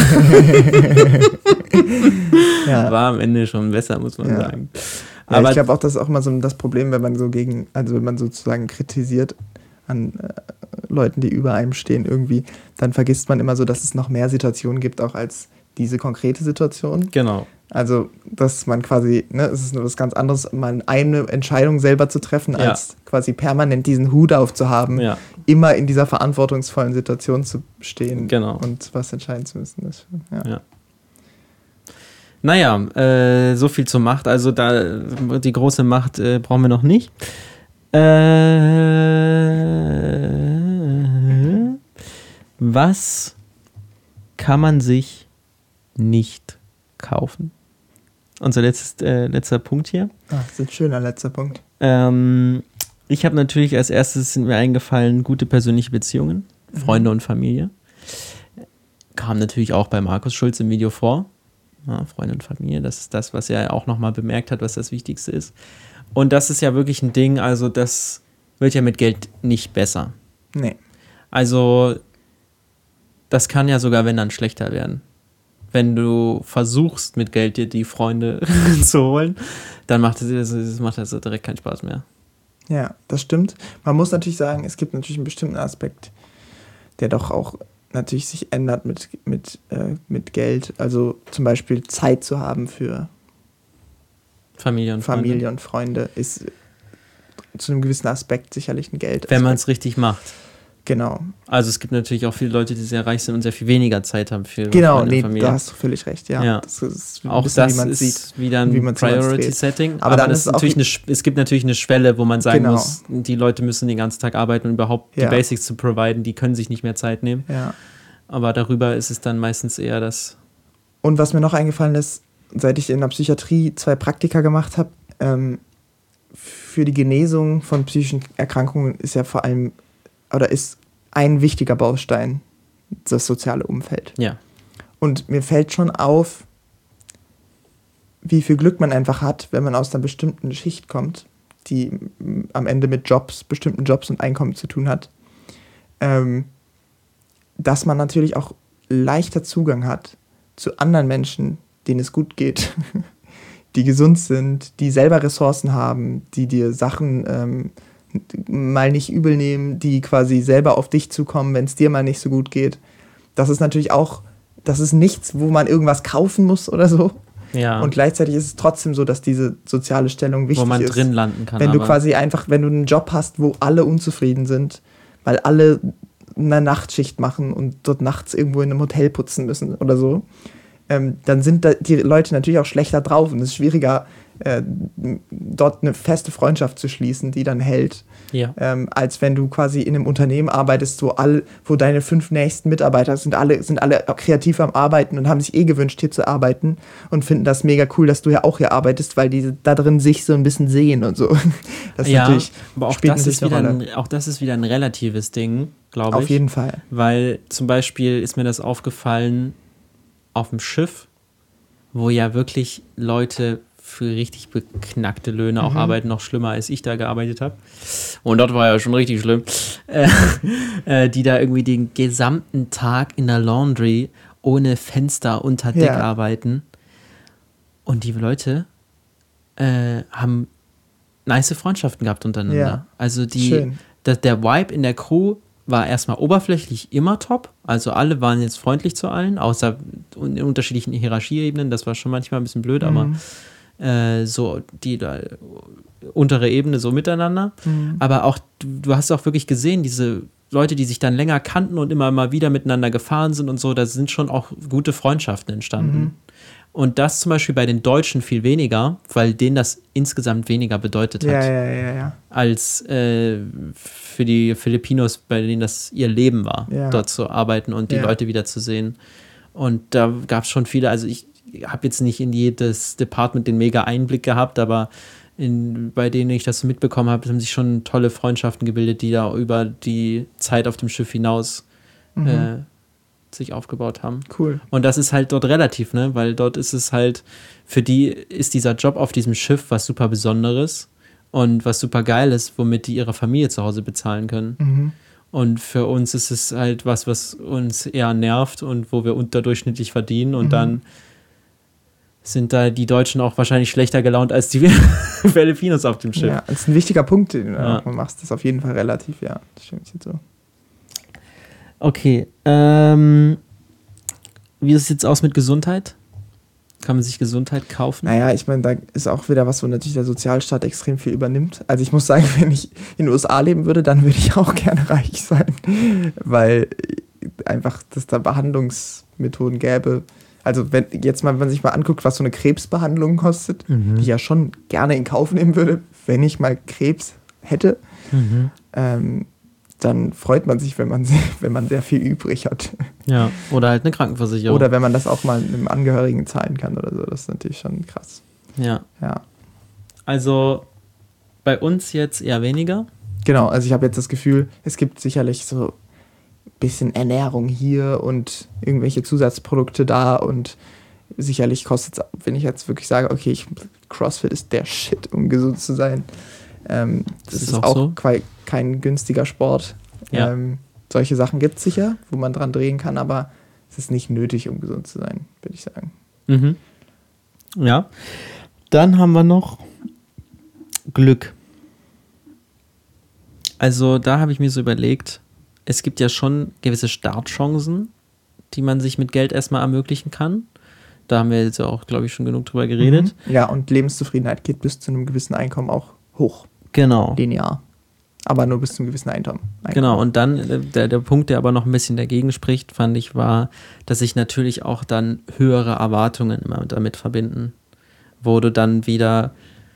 Ja. War am Ende schon besser, muss man Ja. sagen. Ja, Aber ich glaube auch, das ist auch immer so das Problem, wenn man so gegen, also wenn man sozusagen kritisiert an äh, Leuten, die über einem stehen irgendwie, dann vergisst man immer so, dass es noch mehr Situationen gibt, auch als diese konkrete Situation. genau. Also, dass man quasi, ne, es ist nur was ganz anderes, mal eine Entscheidung selber zu treffen, Ja. als quasi permanent diesen Hut aufzuhaben, Ja. immer in dieser verantwortungsvollen Situation zu stehen Genau. und was entscheiden zu müssen. Das, ja. Ja. Naja, äh, so viel zur Macht. Also da die große Macht äh, brauchen wir noch nicht. Äh, was kann man sich nicht kaufen? Unser letztes, äh, letzter Punkt hier. Ah, das ist ein schöner letzter Punkt. Ähm, ich habe natürlich als erstes sind mir eingefallen gute persönliche Beziehungen, Freunde und Familie. kam natürlich auch bei Markus Schulz im Video vor. Ja, Freunde und Familie, das ist das, was er auch nochmal bemerkt hat, was das Wichtigste ist. Und das ist ja wirklich ein Ding, also das wird ja mit Geld nicht besser. Nee. Also das kann ja sogar, wenn dann, schlechter werden. Wenn du versuchst, mit Geld dir die Freunde zu holen, dann macht das, das macht das direkt keinen Spaß mehr. Ja, das stimmt. Man muss natürlich sagen, es gibt natürlich einen bestimmten Aspekt, der doch auch natürlich sich ändert mit, mit, äh, mit Geld. Also zum Beispiel Zeit zu haben für Familie und Familie Freunde. und Freunde ist zu einem gewissen Aspekt sicherlich ein Geld. Wenn man es richtig macht. Genau. Also es gibt natürlich auch viele Leute, die sehr reich sind und sehr viel weniger Zeit haben für Genau, Freunde nee, und Familie. da hast du völlig recht, ja. Ja. Das ist ein Auch bisschen, das wie man ist sieht, wieder ein wie man's Priority-Setting. Aber Aber, dann das ist ist es natürlich auch- eine, Sch- es gibt natürlich eine Schwelle, wo man sagen Genau. muss, die Leute müssen den ganzen Tag arbeiten und überhaupt Ja. die Basics zu providen, die können sich nicht mehr Zeit nehmen. Ja. Aber darüber ist es dann meistens eher das... Und was mir noch eingefallen ist, seit ich in der Psychiatrie zwei Praktika gemacht habe, ähm, für die Genesung von psychischen Erkrankungen ist ja vor allem, oder ist ein wichtiger Baustein das soziale Umfeld. Ja. Und mir fällt schon auf, wie viel Glück man einfach hat, wenn man aus einer bestimmten Schicht kommt, die m, am Ende mit Jobs, bestimmten Jobs und Einkommen zu tun hat, ähm, dass man natürlich auch leichter Zugang hat zu anderen Menschen, denen es gut geht, die gesund sind, die selber Ressourcen haben, die dir Sachen ähm, mal nicht übel nehmen, die quasi selber auf dich zukommen, wenn es dir mal nicht so gut geht. Das ist natürlich auch, das ist nichts, wo man irgendwas kaufen muss oder so. Ja. Und gleichzeitig ist es trotzdem so, dass diese soziale Stellung wichtig wo man ist. drin landen kann. Wenn du aber- quasi einfach, wenn du einen Job hast, wo alle unzufrieden sind, weil alle eine Nachtschicht machen und dort nachts irgendwo in einem Hotel putzen müssen oder so, ähm, dann sind da die Leute natürlich auch schlechter drauf und es ist schwieriger, äh, dort eine feste Freundschaft zu schließen, die dann hält, Ja. ähm, als wenn du quasi in einem Unternehmen arbeitest, wo all, wo deine fünf nächsten Mitarbeiter sind alle, sind alle kreativ am Arbeiten und haben sich eh gewünscht, hier zu arbeiten und finden das mega cool, dass du ja auch hier arbeitest, weil die da drin sich so ein bisschen sehen und so. Das ist ja, natürlich, aber auch spielt das, ist natürlich wieder eine Rolle. ein, auch das ist wieder ein relatives Ding, glaube ich. Auf jeden Fall. Weil zum Beispiel ist mir das aufgefallen auf dem Schiff, wo ja wirklich Leute für richtig beknackte Löhne auch arbeiten, noch schlimmer als ich da gearbeitet habe. Und dort war ja schon richtig schlimm. Äh, äh, die da irgendwie den gesamten Tag in der Laundry ohne Fenster unter Deck Ja. arbeiten. Und die Leute äh, haben nice Freundschaften gehabt untereinander. Ja. Also die, Schön. da, der Vibe in der Crew war erstmal oberflächlich immer top. Also alle waren jetzt freundlich zu allen, außer in unterschiedlichen Hierarchieebenen. Das war schon manchmal ein bisschen blöd, aber äh, so die da, untere Ebene so miteinander. Aber auch, du, du hast auch wirklich gesehen, diese Leute, die sich dann länger kannten und immer mal wieder miteinander gefahren sind und so, da sind schon auch gute Freundschaften entstanden. Und das zum Beispiel bei den Deutschen viel weniger, weil denen das insgesamt weniger bedeutet hat Ja, ja, ja, ja. als äh, für die Filipinos, bei denen das ihr Leben war, Ja. dort zu arbeiten und die Ja. Leute wiederzusehen. Und da gab es schon viele, also ich habe jetzt nicht in jedes Department den mega Einblick gehabt, aber in, bei denen ich das so mitbekommen habe, haben sich schon tolle Freundschaften gebildet, die da über die Zeit auf dem Schiff hinaus äh, sich aufgebaut haben. Cool. Und das ist halt dort relativ, ne? Weil dort ist es halt, für die ist dieser Job auf diesem Schiff was super Besonderes und was super Geiles, womit die ihre Familie zu Hause bezahlen können. Mhm. Und für uns ist es halt was, was uns eher nervt und wo wir unterdurchschnittlich verdienen und Mhm. dann sind da die Deutschen auch wahrscheinlich schlechter gelaunt als die Filipinos auf dem Schiff. Ja, das ist ein wichtiger Punkt, den du Ja. auch machst. Das ist auf jeden Fall relativ, ja. Das stimmt jetzt so. Okay, ähm, wie sieht es jetzt aus mit Gesundheit? Kann man sich Gesundheit kaufen? Naja, ich meine, da ist auch wieder was, wo natürlich der Sozialstaat extrem viel übernimmt. Also ich muss sagen, wenn ich in den U S A leben würde, dann würde ich auch gerne reich sein, weil einfach das da Behandlungsmethoden gäbe. Also wenn jetzt mal, wenn man sich mal anguckt, was so eine Krebsbehandlung kostet, die ich ja schon gerne in Kauf nehmen würde, wenn ich mal Krebs hätte, Mhm. ähm, dann freut man sich, wenn man, sehr, wenn man sehr viel übrig hat. Ja, oder halt eine Krankenversicherung. Oder wenn man das auch mal einem Angehörigen zahlen kann oder so. Das ist natürlich schon krass. ja, Ja. also bei uns jetzt eher weniger. Genau, also ich habe jetzt das Gefühl, es gibt sicherlich so bisschen Ernährung hier und irgendwelche Zusatzprodukte da und sicherlich kostet es, wenn ich jetzt wirklich sage, okay, ich, CrossFit ist der Shit, um gesund zu sein. Ähm, das, das ist, ist auch, auch so? quai- kein günstiger Sport. Ja. Ähm, solche Sachen gibt es sicher, wo man dran drehen kann, aber es ist nicht nötig, um gesund zu sein, würde ich sagen. Mhm. Ja. Dann haben wir noch Glück. Also da habe ich mir so überlegt, es gibt ja schon gewisse Startchancen, die man sich mit Geld erstmal ermöglichen kann. Da haben wir jetzt auch, glaube ich, schon genug drüber geredet. Mhm. Ja, und Lebenszufriedenheit geht bis zu einem gewissen Einkommen auch hoch. Genau. Linear. Aber nur bis zu einem gewissen Einkommen. Genau, und dann der, der Punkt, der aber noch ein bisschen dagegen spricht, fand ich, war, dass sich natürlich auch dann höhere Erwartungen immer damit verbinden. Wo du dann wieder,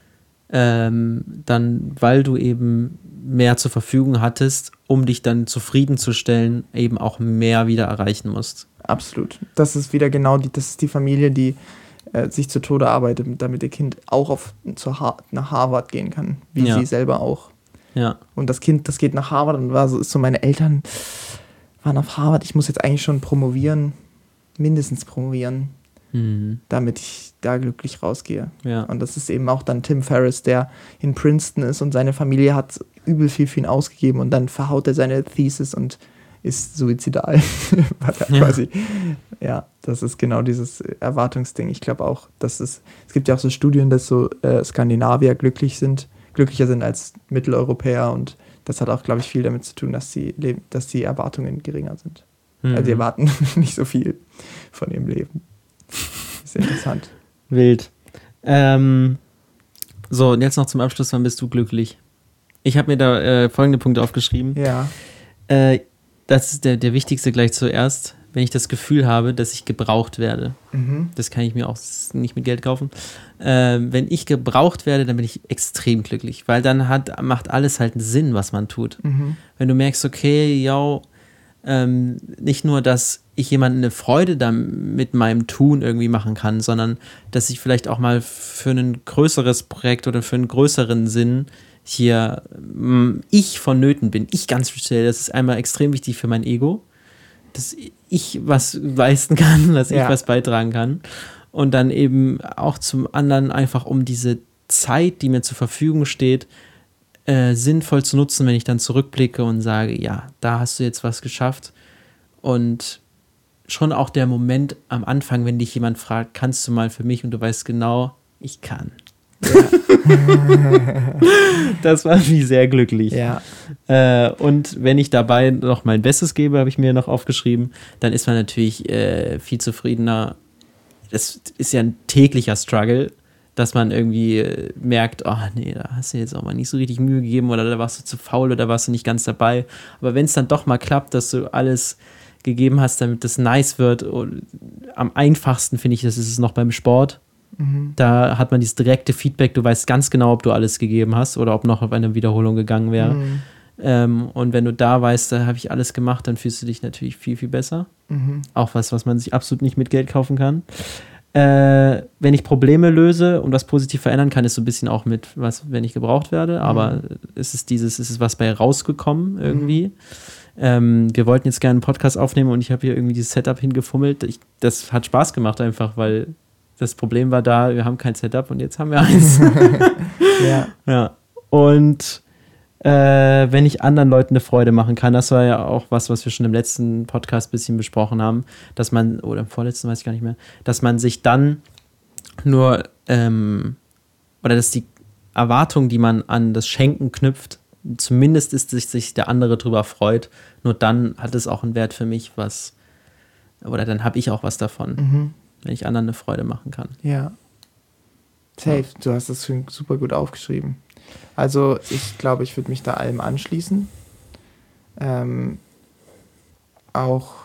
ähm, dann, weil du eben mehr zur Verfügung hattest, um dich dann zufriedenzustellen, eben auch mehr wieder erreichen musst. Absolut. Das ist wieder genau die, das ist die Familie, die äh, sich zu Tode arbeitet, damit ihr Kind auch auf, zur ha- nach Harvard gehen kann, wie Ja. sie selber auch. Ja. Und das Kind, das geht nach Harvard und war so, ist so, meine Eltern waren auf Harvard, ich muss jetzt eigentlich schon promovieren, mindestens promovieren, Mhm. damit ich da glücklich rausgehe. Ja. Und das ist eben auch dann Tim Ferriss, der in Princeton ist und seine Familie hat übel viel für ihn ausgegeben und dann verhaut er seine Thesis und ist suizidal. Weil er Ja. quasi, ja, das ist genau dieses Erwartungsding. Ich glaube auch, dass es, es gibt ja auch so Studien, dass so äh, Skandinavier glücklich sind, glücklicher sind als Mitteleuropäer und das hat auch, glaube ich, viel damit zu tun, dass die, Leb- dass die Erwartungen geringer sind. Mhm. Also sie erwarten nicht so viel von ihrem Leben. Das ist interessant. Wild. Ähm, so, und jetzt noch zum Abschluss, wann bist du glücklich? Ich habe mir da äh, folgende Punkte aufgeschrieben. Ja. Äh, das ist der, der wichtigste gleich zuerst, wenn ich das Gefühl habe, dass ich gebraucht werde. Mhm. Das kann ich mir auch nicht mit Geld kaufen. Ähm, wenn ich gebraucht werde, dann bin ich extrem glücklich, weil dann hat, macht alles halt einen Sinn, was man tut. Mhm. Wenn du merkst, okay, yo, ähm, nicht nur, dass ich jemandem eine Freude da mit meinem Tun irgendwie machen kann, sondern dass ich vielleicht auch mal für ein größeres Projekt oder für einen größeren Sinn hier ähm, ich vonnöten bin. Ich ganz speziell, das ist einmal extrem wichtig für mein Ego, dass ich was leisten kann, dass Ja. ich was beitragen kann. Und dann eben auch zum anderen einfach um diese Zeit, die mir zur Verfügung steht, äh, sinnvoll zu nutzen, wenn ich dann zurückblicke und sage, ja, da hast du jetzt was geschafft. Und schon auch der Moment am Anfang, wenn dich jemand fragt, kannst du mal für mich? Und du weißt genau, ich kann. Das macht mich sehr glücklich. Ja. Äh, und wenn ich dabei noch mein Bestes gebe, habe ich mir noch aufgeschrieben, dann ist man natürlich äh, viel zufriedener. Das ist ja ein täglicher Struggle, dass man irgendwie äh, merkt, oh nee, da hast du jetzt auch mal nicht so richtig Mühe gegeben oder da warst du zu faul oder warst du nicht ganz dabei. Aber wenn es dann doch mal klappt, dass du alles gegeben hast, damit das nice wird, und am einfachsten finde ich, das ist es noch beim Sport. Mhm. Da hat man dieses direkte Feedback, du weißt ganz genau, ob du alles gegeben hast oder ob noch auf eine Wiederholung gegangen wäre. Mhm. Ähm, und wenn du da weißt, da habe ich alles gemacht, dann fühlst du dich natürlich viel, viel besser. Mhm. Auch was, was man sich absolut nicht mit Geld kaufen kann. Äh, wenn ich Probleme löse und was positiv verändern kann, ist so ein bisschen auch mit, was, wenn ich gebraucht werde, aber es ist dieses, es ist was bei rausgekommen irgendwie. Mhm. Ähm, wir wollten jetzt gerne einen Podcast aufnehmen und ich habe hier irgendwie dieses Setup hingefummelt. Ich, das hat Spaß gemacht einfach, weil das Problem war da, wir haben kein Setup und jetzt haben wir eins. Ja. Ja. Und äh, wenn ich anderen Leuten eine Freude machen kann, das war ja auch was, was wir schon im letzten Podcast ein bisschen besprochen haben, dass man, oder im vorletzten weiß ich gar nicht mehr, dass man sich dann nur, ähm, oder dass die Erwartung, die man an das Schenken knüpft, zumindest ist sich, sich der andere drüber freut, nur dann hat es auch einen Wert für mich, was, oder dann habe ich auch was davon, Mhm. wenn ich anderen eine Freude machen kann. Ja. Safe, du hast das super gut aufgeschrieben. Also ich glaube, ich würde mich da allem anschließen. Ähm, auch,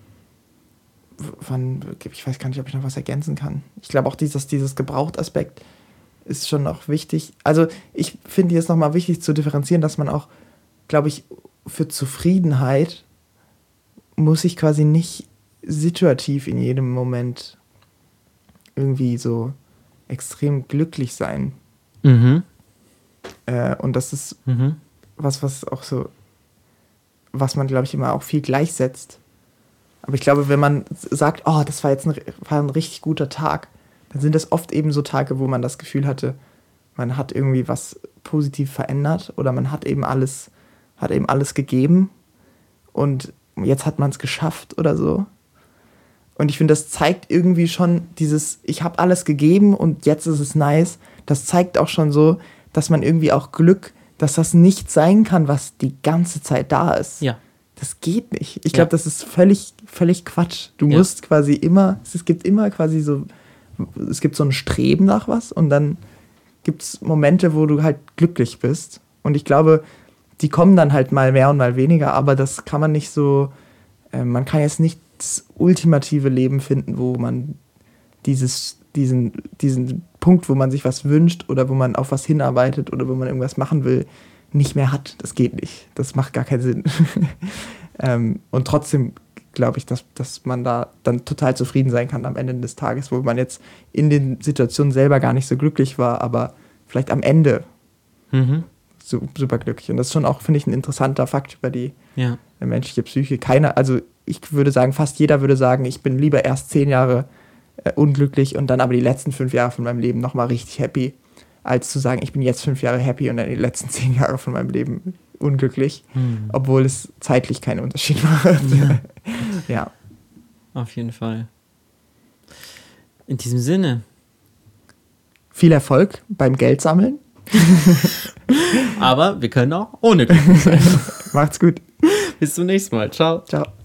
wann, ich weiß gar nicht, ob ich noch was ergänzen kann. Ich glaube auch dieses, dieses Gebraucht-Aspekt ist schon auch wichtig. Also ich finde jetzt nochmal wichtig zu differenzieren, dass man auch, glaube ich, für Zufriedenheit muss ich quasi nicht situativ in jedem Moment irgendwie so extrem glücklich sein. Mhm. Äh, und das ist Mhm. was, was auch so was man, glaube ich, immer auch viel gleichsetzt. Aber ich glaube, wenn man sagt, oh, das war jetzt ein, war ein richtig guter Tag, dann sind das oft eben so Tage, wo man das Gefühl hatte, man hat irgendwie was positiv verändert oder man hat eben alles, hat eben alles gegeben und jetzt hat man es geschafft oder so. Und ich finde, das zeigt irgendwie schon dieses, ich habe alles gegeben und jetzt ist es nice. Das zeigt auch schon so, dass man irgendwie auch Glück, dass das nicht sein kann, was die ganze Zeit da ist. Ja. Das geht nicht. Ich Ja. glaube, das ist völlig, völlig Quatsch. Du Ja. musst quasi immer, es gibt immer quasi so, es gibt so ein Streben nach was und dann gibt es Momente, wo du halt glücklich bist. Und ich glaube, die kommen dann halt mal mehr und mal weniger, aber das kann man nicht so, äh, man kann jetzt nicht das ultimative Leben finden, wo man dieses, diesen, diesen Punkt, wo man sich was wünscht oder wo man auf was hinarbeitet oder wo man irgendwas machen will, nicht mehr hat. Das geht nicht. Das macht gar keinen Sinn. ähm, und trotzdem glaube ich, dass, dass man da dann total zufrieden sein kann am Ende des Tages, wo man jetzt in den Situationen selber gar nicht so glücklich war, aber vielleicht am Ende Mhm. so, super glücklich. Und das ist schon auch, finde ich, ein interessanter Fakt über die Ja. äh, menschliche Psyche. Keiner, also ich würde sagen, fast jeder würde sagen, ich bin lieber erst zehn Jahre äh, unglücklich und dann aber die letzten fünf Jahre von meinem Leben nochmal richtig happy, als zu sagen, ich bin jetzt fünf Jahre happy und dann die letzten zehn Jahre von meinem Leben unglücklich, Hm. obwohl es zeitlich keinen Unterschied macht. Ja. Ja. Auf jeden Fall. In diesem Sinne. Viel Erfolg beim Geldsammeln. Aber wir können auch ohne glücklich sein. Macht's gut. Bis zum nächsten Mal. Ciao. Ciao.